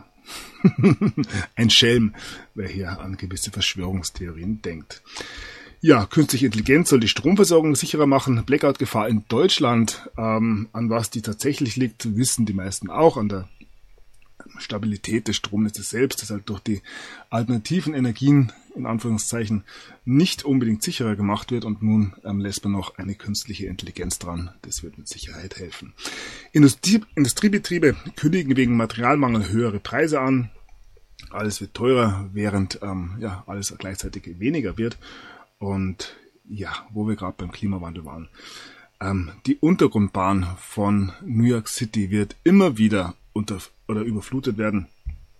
Speaker 1: Ein Schelm, wer hier an gewisse Verschwörungstheorien denkt. Ja, künstliche Intelligenz soll die Stromversorgung sicherer machen. Blackout-Gefahr in Deutschland. Ähm, an was die tatsächlich liegt, wissen die meisten auch. An der Stabilität des Stromnetzes selbst, das halt durch die alternativen Energien in Anführungszeichen nicht unbedingt sicherer gemacht wird, und nun ähm, lässt man noch eine künstliche Intelligenz dran. Das wird mit Sicherheit helfen. Industrie, Industriebetriebe kündigen wegen Materialmangel höhere Preise an. Alles wird teurer, während ähm, ja alles gleichzeitig weniger wird. Und ja, wo wir gerade beim Klimawandel waren. Ähm, die Untergrundbahn von New York City wird immer wieder unter oder überflutet werden.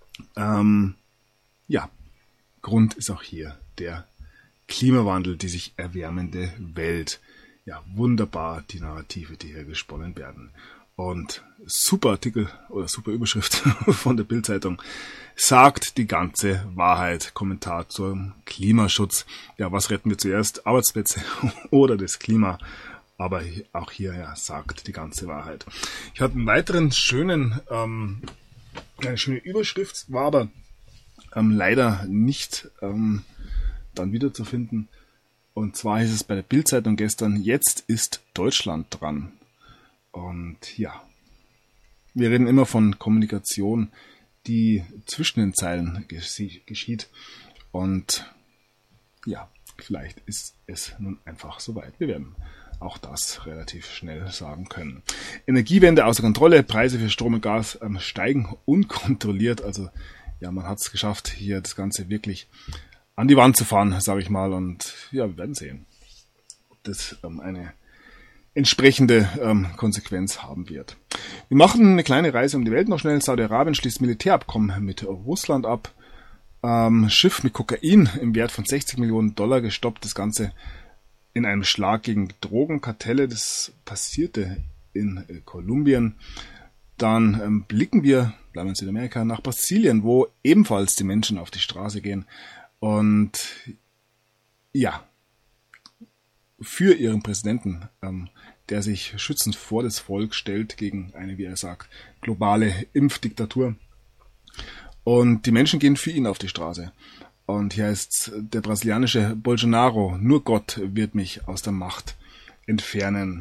Speaker 1: Ähm, ja, Grund ist auch hier der Klimawandel, die sich erwärmende Welt. Ja, wunderbar die Narrative, die hier gesponnen werden. Und super Artikel oder super Überschrift von der Bild-Zeitung, sagt die ganze Wahrheit. Kommentar zum Klimaschutz. Ja, was retten wir zuerst? Arbeitsplätze oder das Klima? Aber auch hier ja, sagt die ganze Wahrheit. Ich hatte einen weiteren schönen, ähm, eine schöne Überschrift, war aber ähm, leider nicht ähm, dann wiederzufinden. Und zwar hieß es bei der Bild-Zeitung gestern: Jetzt ist Deutschland dran. Und ja, wir reden immer von Kommunikation, die zwischen den Zeilen geschieht. Und ja, vielleicht ist es nun einfach soweit. Wir werden auch das relativ schnell sagen können. Energiewende außer Kontrolle, Preise für Strom und Gas ähm, steigen unkontrolliert. Also ja, man hat es geschafft, hier das Ganze wirklich an die Wand zu fahren, sage ich mal. Und ja, wir werden sehen, ob das ähm, eine entsprechende ähm, Konsequenz haben wird. Wir machen eine kleine Reise um die Welt noch schnell. Saudi-Arabien schließt Militärabkommen mit Russland ab. Ähm, Schiff mit Kokain im Wert von sechzig Millionen Dollar gestoppt. Das Ganze in einem Schlag gegen Drogenkartelle. Das passierte in äh, Kolumbien. Dann ähm, blicken wir, bleiben wir in Südamerika, nach Brasilien, wo ebenfalls die Menschen auf die Straße gehen und ja, für ihren Präsidenten, ähm, der sich schützend vor das Volk stellt gegen eine, wie er sagt, globale Impfdiktatur. Und die Menschen gehen für ihn auf die Straße. Und hier heißt der brasilianische Bolsonaro: Nur Gott wird mich aus der Macht entfernen.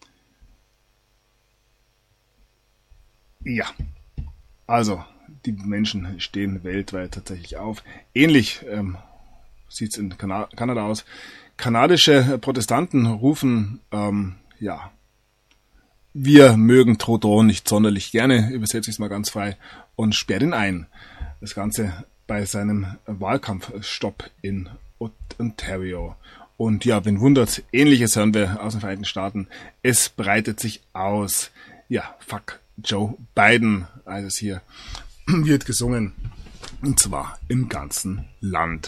Speaker 1: Ja, also die Menschen stehen weltweit tatsächlich auf. Ähnlich ähm, sieht es in Kana- Kanada aus. Kanadische Protestanten rufen, ähm, ja, wir mögen Trudeau nicht sonderlich gerne, übersetze ich es mal ganz frei, und sperrt ihn ein. Das Ganze bei seinem Wahlkampfstopp in Ontario. Und ja, wen wundert, Ähnliches hören wir aus den Vereinigten Staaten. Es breitet sich aus. Ja, fuck Joe Biden, also es hier wird gesungen. Und zwar im ganzen Land.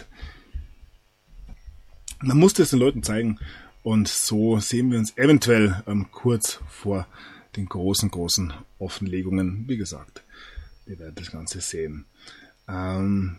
Speaker 1: Man musste es den Leuten zeigen, und so sehen wir uns eventuell ähm, kurz vor den großen, großen Offenlegungen. Wie gesagt, wir werden das Ganze sehen. Ähm,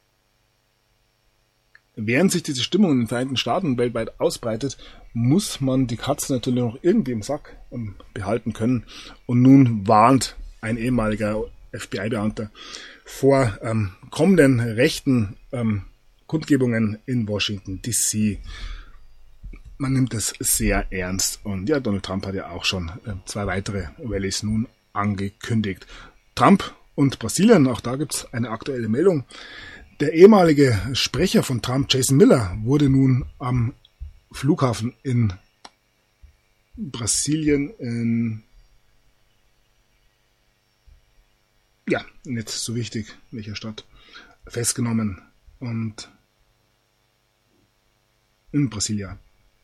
Speaker 1: während sich diese Stimmung in den Vereinigten Staaten weltweit ausbreitet, muss man die Katze natürlich noch irgendwie im Sack ähm, behalten können. Und nun warnt ein ehemaliger F B I-Beamter vor ähm, kommenden rechten ähm, Kundgebungen in Washington D C. Man nimmt es sehr ernst. Und ja, Donald Trump hat ja auch schon äh, zwei weitere Rallyes nun angekündigt. Trump und Brasilien, auch da gibt es eine aktuelle Meldung. Der ehemalige Sprecher von Trump, Jason Miller, wurde nun am Flughafen in Brasilien in, ja, nicht so wichtig, welcher Stadt, festgenommen. Und in Brasilia.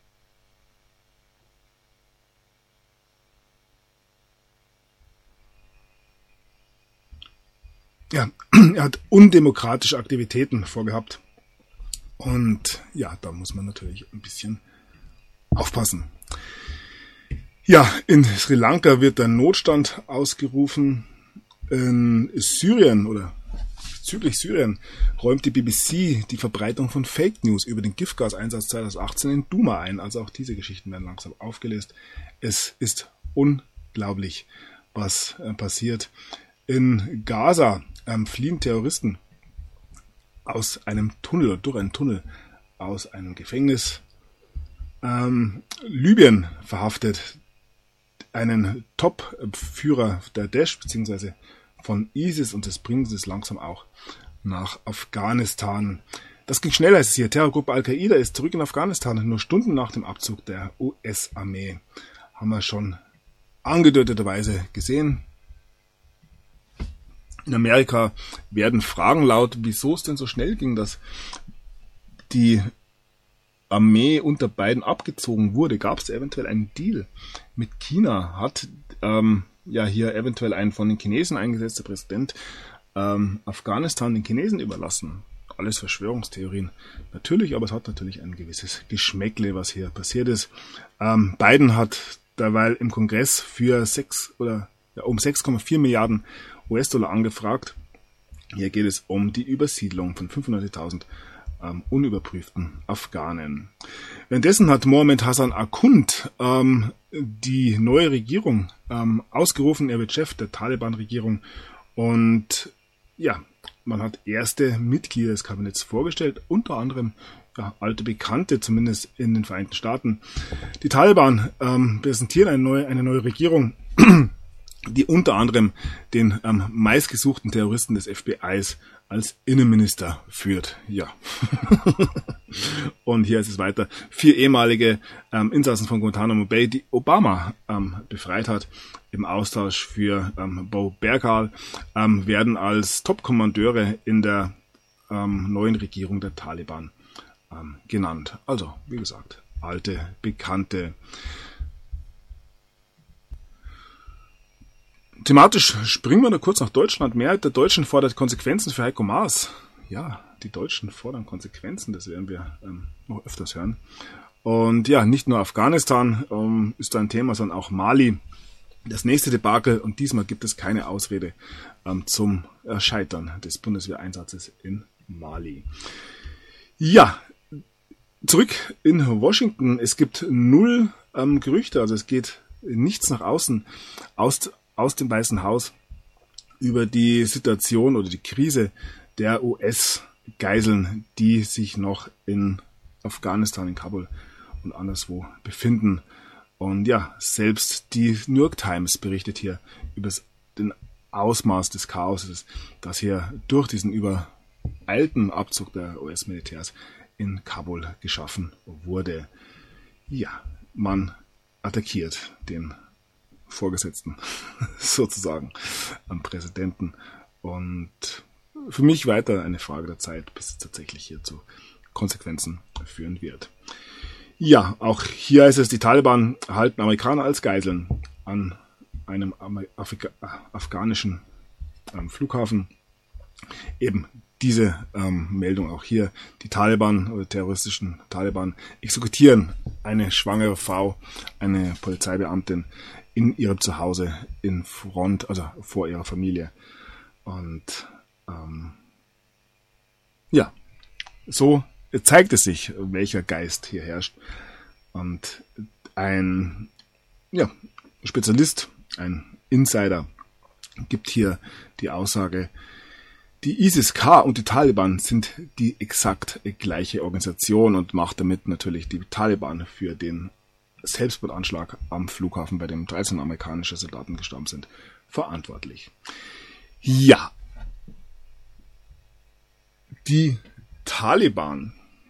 Speaker 1: Ja, er hat undemokratische Aktivitäten vorgehabt. Und ja, da muss man natürlich ein bisschen aufpassen. Ja, in Sri Lanka wird der Notstand ausgerufen. In Syrien oder Bezüglich Syrien räumt die B B C die Verbreitung von Fake News über den Giftgaseinsatz zweitausendachtzehn in Duma ein. Also auch diese Geschichten werden langsam aufgelöst. Es ist unglaublich, was äh, passiert. In Gaza ähm, fliehen Terroristen aus einem Tunnel oder durch einen Tunnel aus einem Gefängnis. Ähm, Libyen verhaftet einen Top-Führer der Daesh bzw. von ISIS und das bringt es langsam auch nach Afghanistan. Das ging schneller als hier. Terrorgruppe Al-Qaida ist zurück in Afghanistan. Nur Stunden nach dem Abzug der U S-Armee haben wir schon angedeuteterweise gesehen. In Amerika werden Fragen laut, wieso es denn so schnell ging, dass die Armee unter Biden abgezogen wurde. Gab es eventuell einen Deal mit China? Hat ähm, ja hier eventuell ein von den Chinesen eingesetzter Präsident ähm, Afghanistan den Chinesen überlassen? Alles Verschwörungstheorien. Natürlich, aber es hat natürlich ein gewisses Geschmäckle, was hier passiert ist. Ähm, Biden hat derweil im Kongress für sechs oder ja, um sechs Komma vier Milliarden U S-Dollar angefragt. Hier geht es um die Übersiedlung von fünfhunderttausend ähm, unüberprüften Afghanen. Währenddessen hat Mohammed Hassan Akund ähm, die neue Regierung ähm, ausgerufen. Er wird Chef der Taliban-Regierung und ja, man hat erste Mitglieder des Kabinetts vorgestellt, unter anderem ja, alte Bekannte, zumindest in den Vereinigten Staaten. Die Taliban ähm, präsentieren eine neue, eine neue Regierung, die unter anderem den ähm, meistgesuchten Terroristen des F B Is als Innenminister führt. Ja. Und hier ist es weiter. Vier ehemalige ähm, Insassen von Guantanamo Bay, die Obama ähm, befreit hat, im Austausch für ähm, Bo Bergdahl, ähm, werden als Top-Kommandeure in der ähm, neuen Regierung der Taliban ähm, genannt. Also, wie gesagt, alte Bekannte. Thematisch springen wir da kurz nach Deutschland. Mehrheit der Deutschen fordert Konsequenzen für Heiko Maas. Ja, die Deutschen fordern Konsequenzen, das werden wir ähm, noch öfters hören. Und ja, nicht nur Afghanistan ähm, ist da ein Thema, sondern auch Mali. Das nächste Debakel, und diesmal gibt es keine Ausrede ähm, zum äh, Scheitern des Bundeswehreinsatzes in Mali. Ja, zurück in Washington. Es gibt null ähm, Gerüchte, also es geht nichts nach außen aus aus dem Weißen Haus über die Situation oder die Krise der U S-Geiseln, die sich noch in Afghanistan, in Kabul und anderswo befinden. Und ja, selbst die New York Times berichtet hier über den Ausmaß des Chaoses, das hier durch diesen übereilten Abzug der U S-Militärs in Kabul geschaffen wurde. Ja, man attackiert den Vorgesetzten sozusagen am Präsidenten und für mich weiter eine Frage der Zeit, bis es tatsächlich hier zu Konsequenzen führen wird. Ja, auch hier heißt es, die Taliban halten Amerikaner als Geiseln an einem Afrika- afghanischen ähm, Flughafen. Eben diese ähm, Meldung auch hier, die Taliban oder terroristischen Taliban exekutieren eine schwangere Frau, eine Polizeibeamtin in ihrem Zuhause in Front, also vor ihrer Familie. Und ähm, ja, so zeigt es sich, welcher Geist hier herrscht. Und ein ja, Spezialist, ein Insider, gibt hier die Aussage, die ISIS-K und die Taliban sind die exakt gleiche Organisation und macht damit natürlich die Taliban für den Selbstmordanschlag am Flughafen, bei dem dreizehn amerikanische Soldaten gestorben sind, verantwortlich. Ja, die Taliban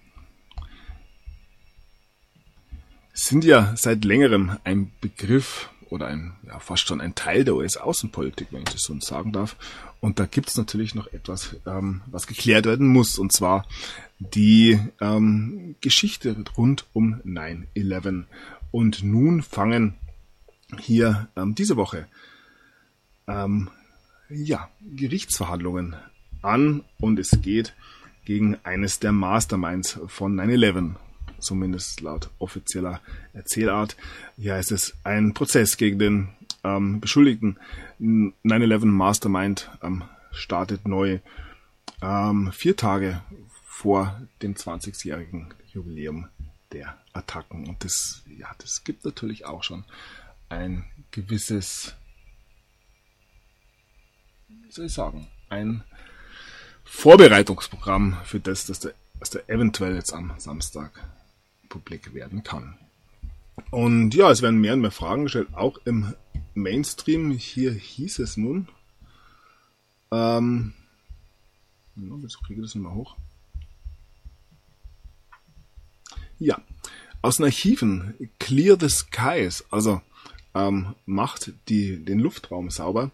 Speaker 1: sind ja seit längerem ein Begriff oder ein, ja, fast schon ein Teil der U S-Außenpolitik, wenn ich das so sagen darf. Und da gibt es natürlich noch etwas, ähm, was geklärt werden muss, und zwar die ähm, Geschichte rund um nine eleven. Und nun fangen hier ähm, diese Woche ähm, ja, Gerichtsverhandlungen an und es geht gegen eines der Masterminds von nine eleven, zumindest laut offizieller Erzählart. Hier heißt es, ein Prozess gegen den ähm, Beschuldigten nine eleven Mastermind ähm, startet neu. ähm, vier Tage vor dem zwanzigjährigen Jubiläum der Attacken. Und das, ja, das gibt natürlich auch schon ein gewisses, wie soll ich sagen, ein Vorbereitungsprogramm für das, dass der, dass der eventuell jetzt am Samstag publik werden kann. Und ja, es werden mehr und mehr Fragen gestellt, auch im Mainstream. Hier hieß es nun, ähm, jetzt kriege ich das nochmal hoch. Ja, aus den Archiven Clear the Skies, also ähm, macht die, den Luftraum sauber.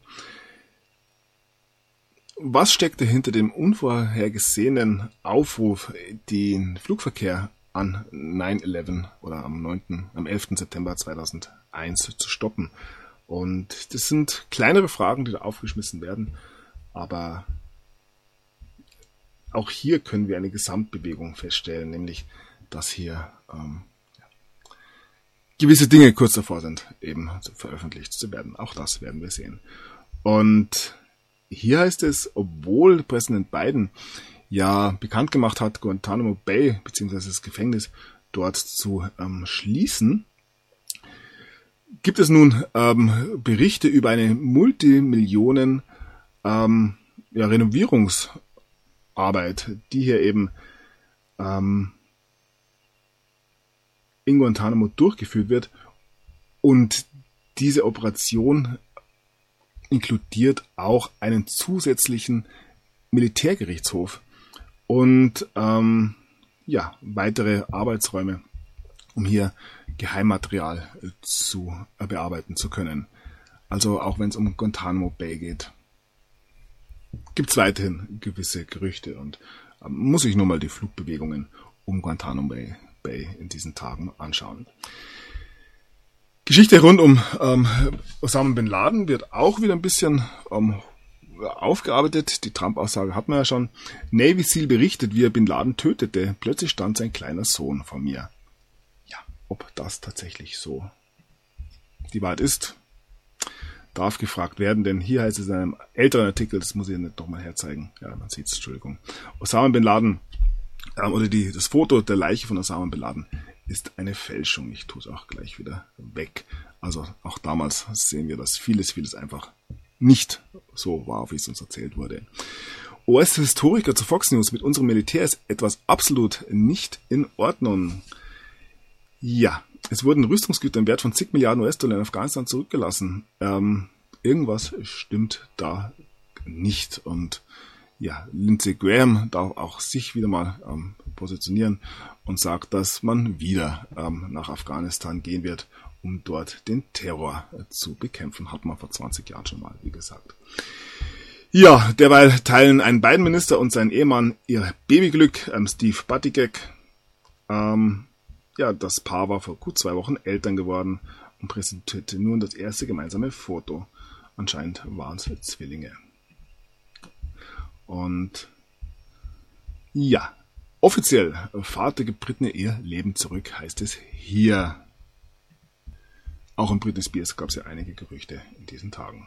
Speaker 1: Was steckte hinter dem unvorhergesehenen Aufruf, den Flugverkehr an neun elf oder am neunten, am elften September zweitausendeins zu stoppen? Und das sind kleinere Fragen, die da aufgeschmissen werden, aber auch hier können wir eine Gesamtbewegung feststellen, nämlich dass hier ähm, gewisse Dinge kurz davor sind, eben veröffentlicht zu werden. Auch das werden wir sehen. Und hier heißt es, obwohl Präsident Biden ja bekannt gemacht hat, Guantanamo Bay bzw. das Gefängnis dort zu ähm, schließen, gibt es nun ähm, Berichte über eine Multimillionen ähm, ja, Renovierungsarbeit, die hier eben ähm, in Guantanamo durchgeführt wird, und diese Operation inkludiert auch einen zusätzlichen Militärgerichtshof und ähm, ja, weitere Arbeitsräume, um hier Geheimmaterial zu äh, bearbeiten zu können. Also auch wenn es um Guantanamo Bay geht, gibt es weiterhin gewisse Gerüchte und ähm, muss ich nur mal die Flugbewegungen um Guantanamo Bay Bay in diesen Tagen anschauen. Geschichte rund um ähm, Osama Bin Laden wird auch wieder ein bisschen ähm, aufgearbeitet. Die Trump-Aussage hat man ja schon. Navy SEAL berichtet, wie er Bin Laden tötete. Plötzlich stand sein kleiner Sohn vor mir. Ja, ob das tatsächlich so die Wahrheit ist, darf gefragt werden, denn hier heißt es in einem älteren Artikel, das muss ich nicht nochmal herzeigen. Ja, man sieht es, Entschuldigung. Osama Bin Laden oder die, das Foto der Leiche von Osama Bin Laden ist eine Fälschung. Ich tue es auch gleich wieder weg. Also auch damals sehen wir, dass vieles, vieles einfach nicht so war, wie es uns erzählt wurde. U S-Historiker zu Fox News: Mit unserem Militär ist etwas absolut nicht in Ordnung. Ja, es wurden Rüstungsgüter im Wert von zig Milliarden U S-Dollar in Afghanistan zurückgelassen. Ähm, irgendwas stimmt da nicht. Und ja, Lindsey Graham darf auch sich wieder mal ähm, positionieren und sagt, dass man wieder ähm, nach Afghanistan gehen wird, um dort den Terror äh, zu bekämpfen. Hat man vor zwanzig Jahren schon mal, wie gesagt. Ja, derweil teilen ein Biden-Minister und sein Ehemann ihr Babyglück, ähm, Steve Buttigieg. Ähm, ja, das Paar war vor gut zwei Wochen Eltern geworden und präsentierte nun das erste gemeinsame Foto. Anscheinend waren es Zwillinge. Und ja, offiziell fahrt der Britney ihr Leben zurück, heißt es hier. Auch um Britney Spears gab es ja einige Gerüchte in diesen Tagen.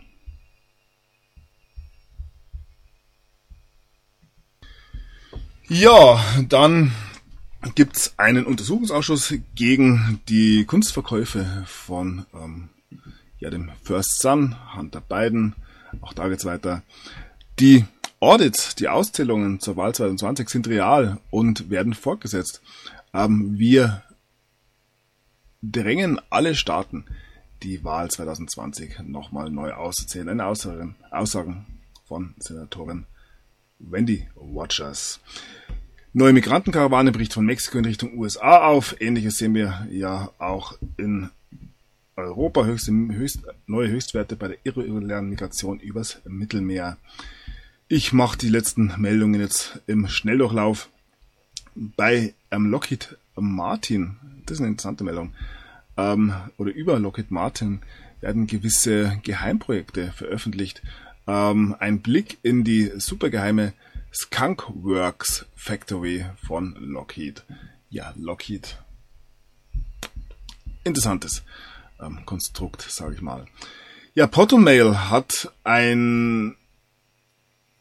Speaker 1: Ja, dann gibt es einen Untersuchungsausschuss gegen die Kunstverkäufe von ähm, ja, dem First Son, Hunter Biden. Auch da geht's weiter. Die Audits, die Auszählungen zur Wahl zwanzig zwanzig sind real und werden fortgesetzt. Ähm, wir drängen alle Staaten, die Wahl zwanzig zwanzig nochmal neu auszuzählen. Eine Aussage, Aussagen von Senatorin Wendy Rogers. Neue Migrantenkarawane bricht von Mexiko in Richtung U S A auf. Ähnliches sehen wir ja auch in Europa. Höchste, höchst, neue Höchstwerte bei der irregulären Migration übers Mittelmeer. Ich mache die letzten Meldungen jetzt im Schnelldurchlauf. Bei ähm, Lockheed Martin, das ist eine interessante Meldung, ähm, oder über Lockheed Martin werden gewisse Geheimprojekte veröffentlicht. Ähm, ein Blick in die supergeheime Skunk Works Factory von Lockheed. Ja, Lockheed. Interessantes ähm, Konstrukt, sage ich mal. Ja, Proton Mail hat ein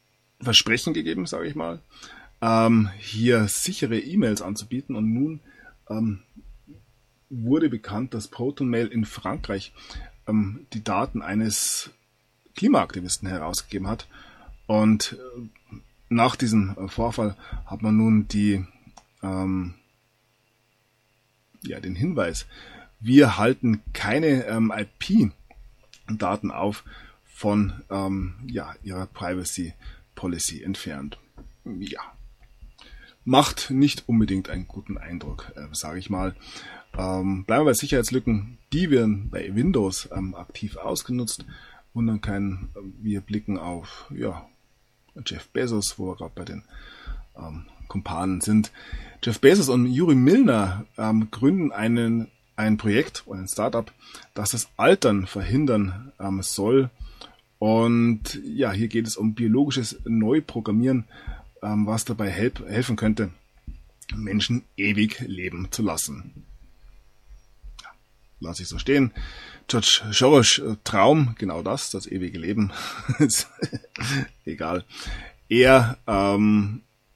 Speaker 1: Versprechen gegeben, sage ich mal, ähm, hier sichere E-Mails anzubieten. Und nun ähm, wurde bekannt, dass ProtonMail in Frankreich ähm, die Daten eines Klimaaktivisten herausgegeben hat. Und äh, nach diesem äh, Vorfall hat man nun die, ähm, ja, den Hinweis, wir halten keine ähm, I P-Daten auf, von ähm, ja, ihrer Privacy Policy entfernt. Ja, macht nicht unbedingt einen guten Eindruck, äh, sage ich mal. Ähm, bleiben wir bei Sicherheitslücken, die werden bei Windows ähm, aktiv ausgenutzt. Wundern keinen, wir blicken auf ja, Jeff Bezos, wo wir gerade bei den ähm, Kumpanen sind. Jeff Bezos und Yuri Milner ähm, gründen einen, ein Projekt oder ein Startup, das das Altern verhindern ähm, soll. Und ja, hier geht es um biologisches Neuprogrammieren, ähm, was dabei help- helfen könnte, Menschen ewig leben zu lassen. Ja, lasse ich so stehen. George Soros Traum, genau das, das ewige Leben. Egal. Er ähm,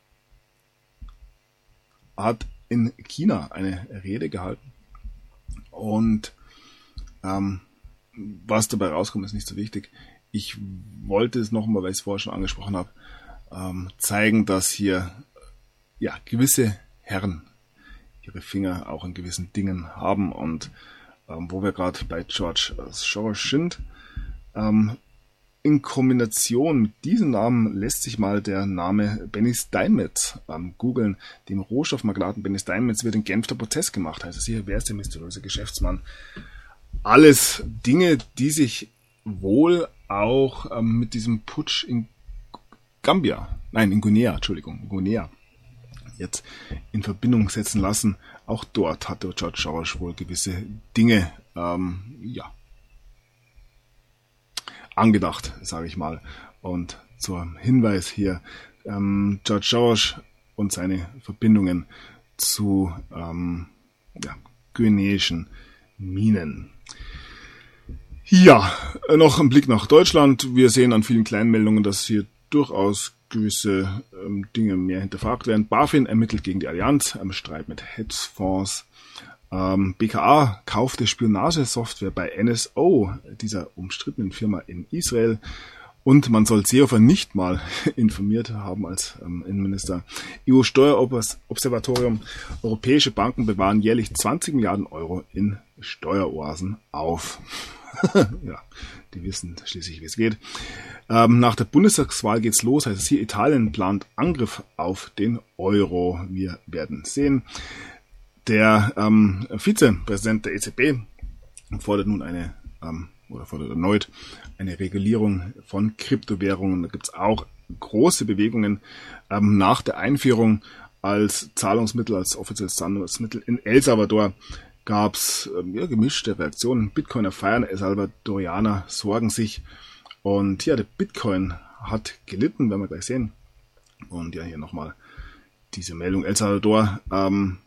Speaker 1: hat in China eine Rede gehalten und ähm, was dabei rauskommt, ist nicht so wichtig. Ich wollte es nochmal, weil ich es vorher schon angesprochen habe, ähm, zeigen, dass hier ja gewisse Herren ihre Finger auch in gewissen Dingen haben. Und ähm, wo wir gerade bei George Soros sind, ähm, in Kombination mit diesem Namen lässt sich mal der Name Benny Steinmetz ähm, googeln. Dem Rohstoffmagnaten Benny Steinmetz wird in Genf der Prozess gemacht. Heißt es hier, wer ist der mysteriöse Geschäftsmann? Alles Dinge, die sich wohl auch ähm, mit diesem Putsch in Gambia, nein, in Guinea, Entschuldigung, Guinea, jetzt in Verbindung setzen lassen. Auch dort hatte George Soros wohl gewisse Dinge, ähm, ja, angedacht, sage ich mal. Und zum Hinweis hier, ähm, George Soros und seine Verbindungen zu ähm, ja, guineischen Minen. Ja, noch ein Blick nach Deutschland. Wir sehen an vielen Kleinmeldungen, dass hier durchaus gewisse ähm, Dinge mehr hinterfragt werden. BaFin ermittelt gegen die Allianz im Streit mit Hedgefonds. Ähm, B K A kaufte Spionagesoftware bei N S O, dieser umstrittenen Firma in Israel. Und man soll Seehofer nicht mal informiert haben als ähm, Innenminister. E U-Steuerobservatorium. Europäische Banken bewahren jährlich zwanzig Milliarden Euro in Steueroasen auf. Ja, die wissen schließlich, wie es geht. Ähm, nach der Bundestagswahl geht's los, heißt es hier, Italien plant Angriff auf den Euro. Wir werden sehen. Der ähm, Vizepräsident der E Z B fordert nun eine, ähm, oder fordert erneut eine Regulierung von Kryptowährungen. Da gibt's auch große Bewegungen ähm, nach der Einführung als Zahlungsmittel, als offizielles Zahlungsmittel in El Salvador. Gab es ähm, ja, gemischte Reaktionen. Bitcoiner feiern, El Salvadorianer sorgen sich. Und ja, der Bitcoin hat gelitten, werden wir gleich sehen. Und ja, hier nochmal diese Meldung. El Salvador ähm,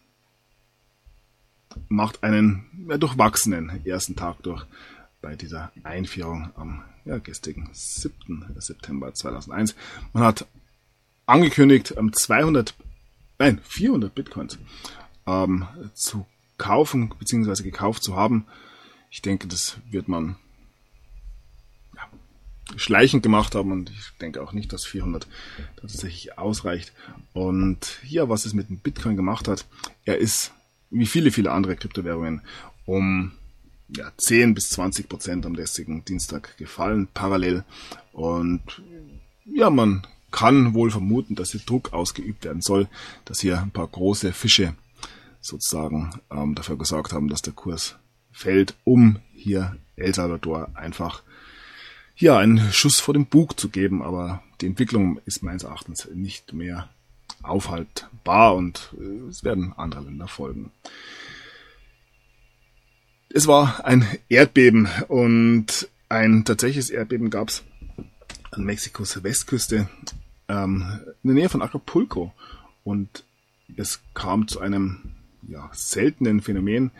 Speaker 1: macht einen ja, durchwachsenen ersten Tag durch bei dieser Einführung am ja, gestrigen siebten September zweitausendeins. Man hat angekündigt, ähm, zweihundert, nein, vierhundert Bitcoins ähm, zu kaufen bzw. gekauft zu haben. Ich denke, das wird man ja, schleichend gemacht haben und ich denke auch nicht, dass vierhundert tatsächlich ausreicht. Und hier, was es mit dem Bitcoin gemacht hat, er ist wie viele, viele andere Kryptowährungen um ja, zehn bis zwanzig Prozent am letzten Dienstag gefallen, parallel. Und ja, man kann wohl vermuten, dass hier Druck ausgeübt werden soll, dass hier ein paar große Fische sozusagen ähm, dafür gesorgt haben, dass der Kurs fällt, um hier El Salvador einfach hier einen Schuss vor den Bug zu geben. Aber die Entwicklung ist meines Erachtens nicht mehr aufhaltbar und äh, es werden andere Länder folgen. Es war ein Erdbeben und ein tatsächliches Erdbeben gab es an Mexikos Westküste ähm, in der Nähe von Acapulco und es kam zu einem ja, seltenen Phänomen.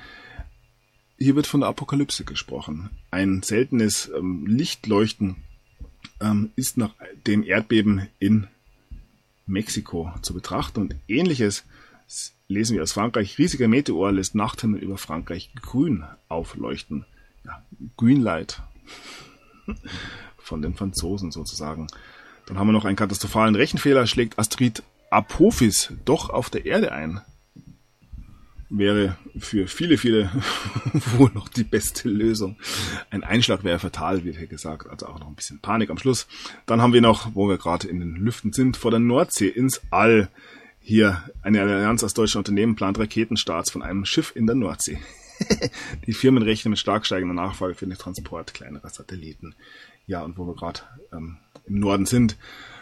Speaker 1: Hier wird von der Apokalypse gesprochen. Ein seltenes ähm, Lichtleuchten ähm, ist nach dem Erdbeben in Mexiko zu betrachten. Und Ähnliches lesen wir aus Frankreich. Riesiger Meteor lässt Nachthimmel über Frankreich grün aufleuchten. Ja, Green Light von den Franzosen sozusagen. Dann haben wir noch einen katastrophalen Rechenfehler. Schlägt Asteroid Apophis doch auf der Erde ein. Wäre für viele, viele wohl noch die beste Lösung. Ein Einschlag wäre fatal, wird hier gesagt. Also auch noch ein bisschen Panik am Schluss. Dann haben wir noch, wo wir gerade in den Lüften sind, vor der Nordsee ins All. Hier eine Allianz aus deutschen Unternehmen plant Raketenstarts von einem Schiff in der Nordsee. Die Firmen rechnen mit stark steigender Nachfrage für den Transport kleinerer Satelliten. Ja, und wo wir gerade ähm, im Norden sind,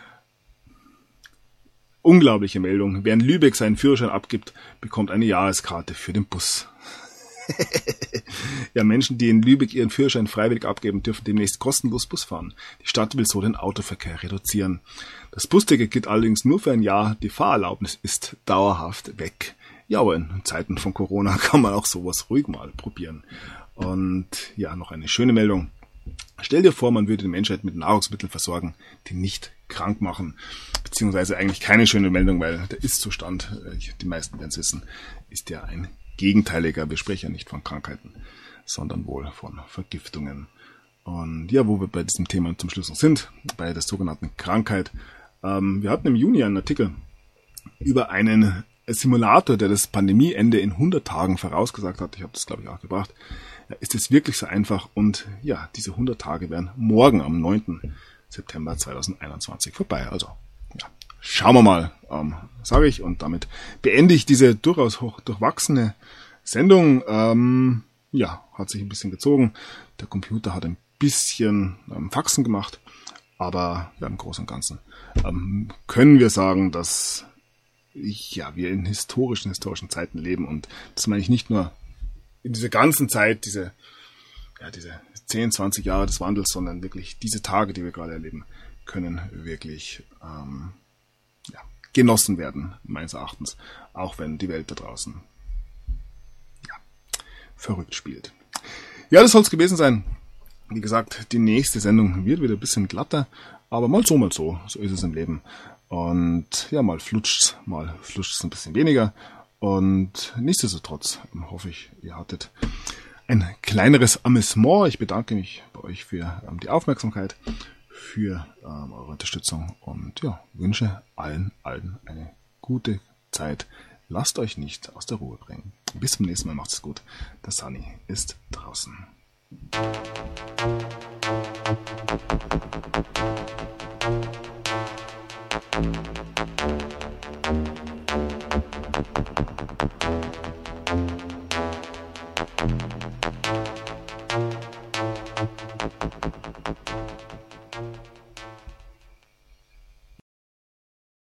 Speaker 1: unglaubliche Meldung. Wer in Lübeck seinen Führerschein abgibt, bekommt eine Jahreskarte für den Bus. Ja, Menschen, die in Lübeck ihren Führerschein freiwillig abgeben, dürfen demnächst kostenlos Bus fahren. Die Stadt will so den Autoverkehr reduzieren. Das Busticket gilt allerdings nur für ein Jahr. Die Fahrerlaubnis ist dauerhaft weg. Ja, aber in Zeiten von Corona kann man auch sowas ruhig mal probieren. Und ja, noch eine schöne Meldung. Stell dir vor, man würde die Menschheit mit Nahrungsmitteln versorgen, die nicht krank machen. Beziehungsweise eigentlich keine schöne Meldung, weil der Ist-Zustand, die meisten werden es wissen, ist ja ein gegenteiliger. Wir sprechen ja nicht von Krankheiten, sondern wohl von Vergiftungen. Und ja, wo wir bei diesem Thema zum Schluss noch sind, bei der sogenannten Krankheit. Ähm, wir hatten im Juni einen Artikel über einen Simulator, der das Pandemieende in hundert Tagen vorausgesagt hat. Ich habe das, glaube ich, auch gebracht. Ja, ist es wirklich so einfach? Und ja, diese hundert Tage werden morgen am neunten September zweitausendeinundzwanzig vorbei. Also, ja, schauen wir mal, ähm, sage ich. Und damit beende ich diese durchaus hoch durchwachsene Sendung. Ähm, ja, hat sich ein bisschen gezogen. Der Computer hat ein bisschen ähm, Faxen gemacht. Aber ja, im Großen und Ganzen ähm, können wir sagen, dass ja, wir in historischen, historischen Zeiten leben. Und das meine ich nicht nur in dieser ganzen Zeit, diese, ja, diese zehn, zwanzig Jahre des Wandels, sondern wirklich diese Tage, die wir gerade erleben, können wirklich ähm, ja, genossen werden, meines Erachtens. Auch wenn die Welt da draußen ja, verrückt spielt. Ja, das soll es gewesen sein. Wie gesagt, die nächste Sendung wird wieder ein bisschen glatter, aber mal so, mal so. So ist es im Leben. Und ja, mal flutscht's, mal flutscht's ein bisschen weniger. Und nichtsdestotrotz hoffe ich, ihr hattet ein kleineres Amüsement. Ich bedanke mich bei euch für ähm, die Aufmerksamkeit, für ähm, eure Unterstützung und ja, wünsche allen, allen eine gute Zeit. Lasst euch nicht aus der Ruhe bringen. Bis zum nächsten Mal, macht's gut. Der Sunny ist draußen. Thank you.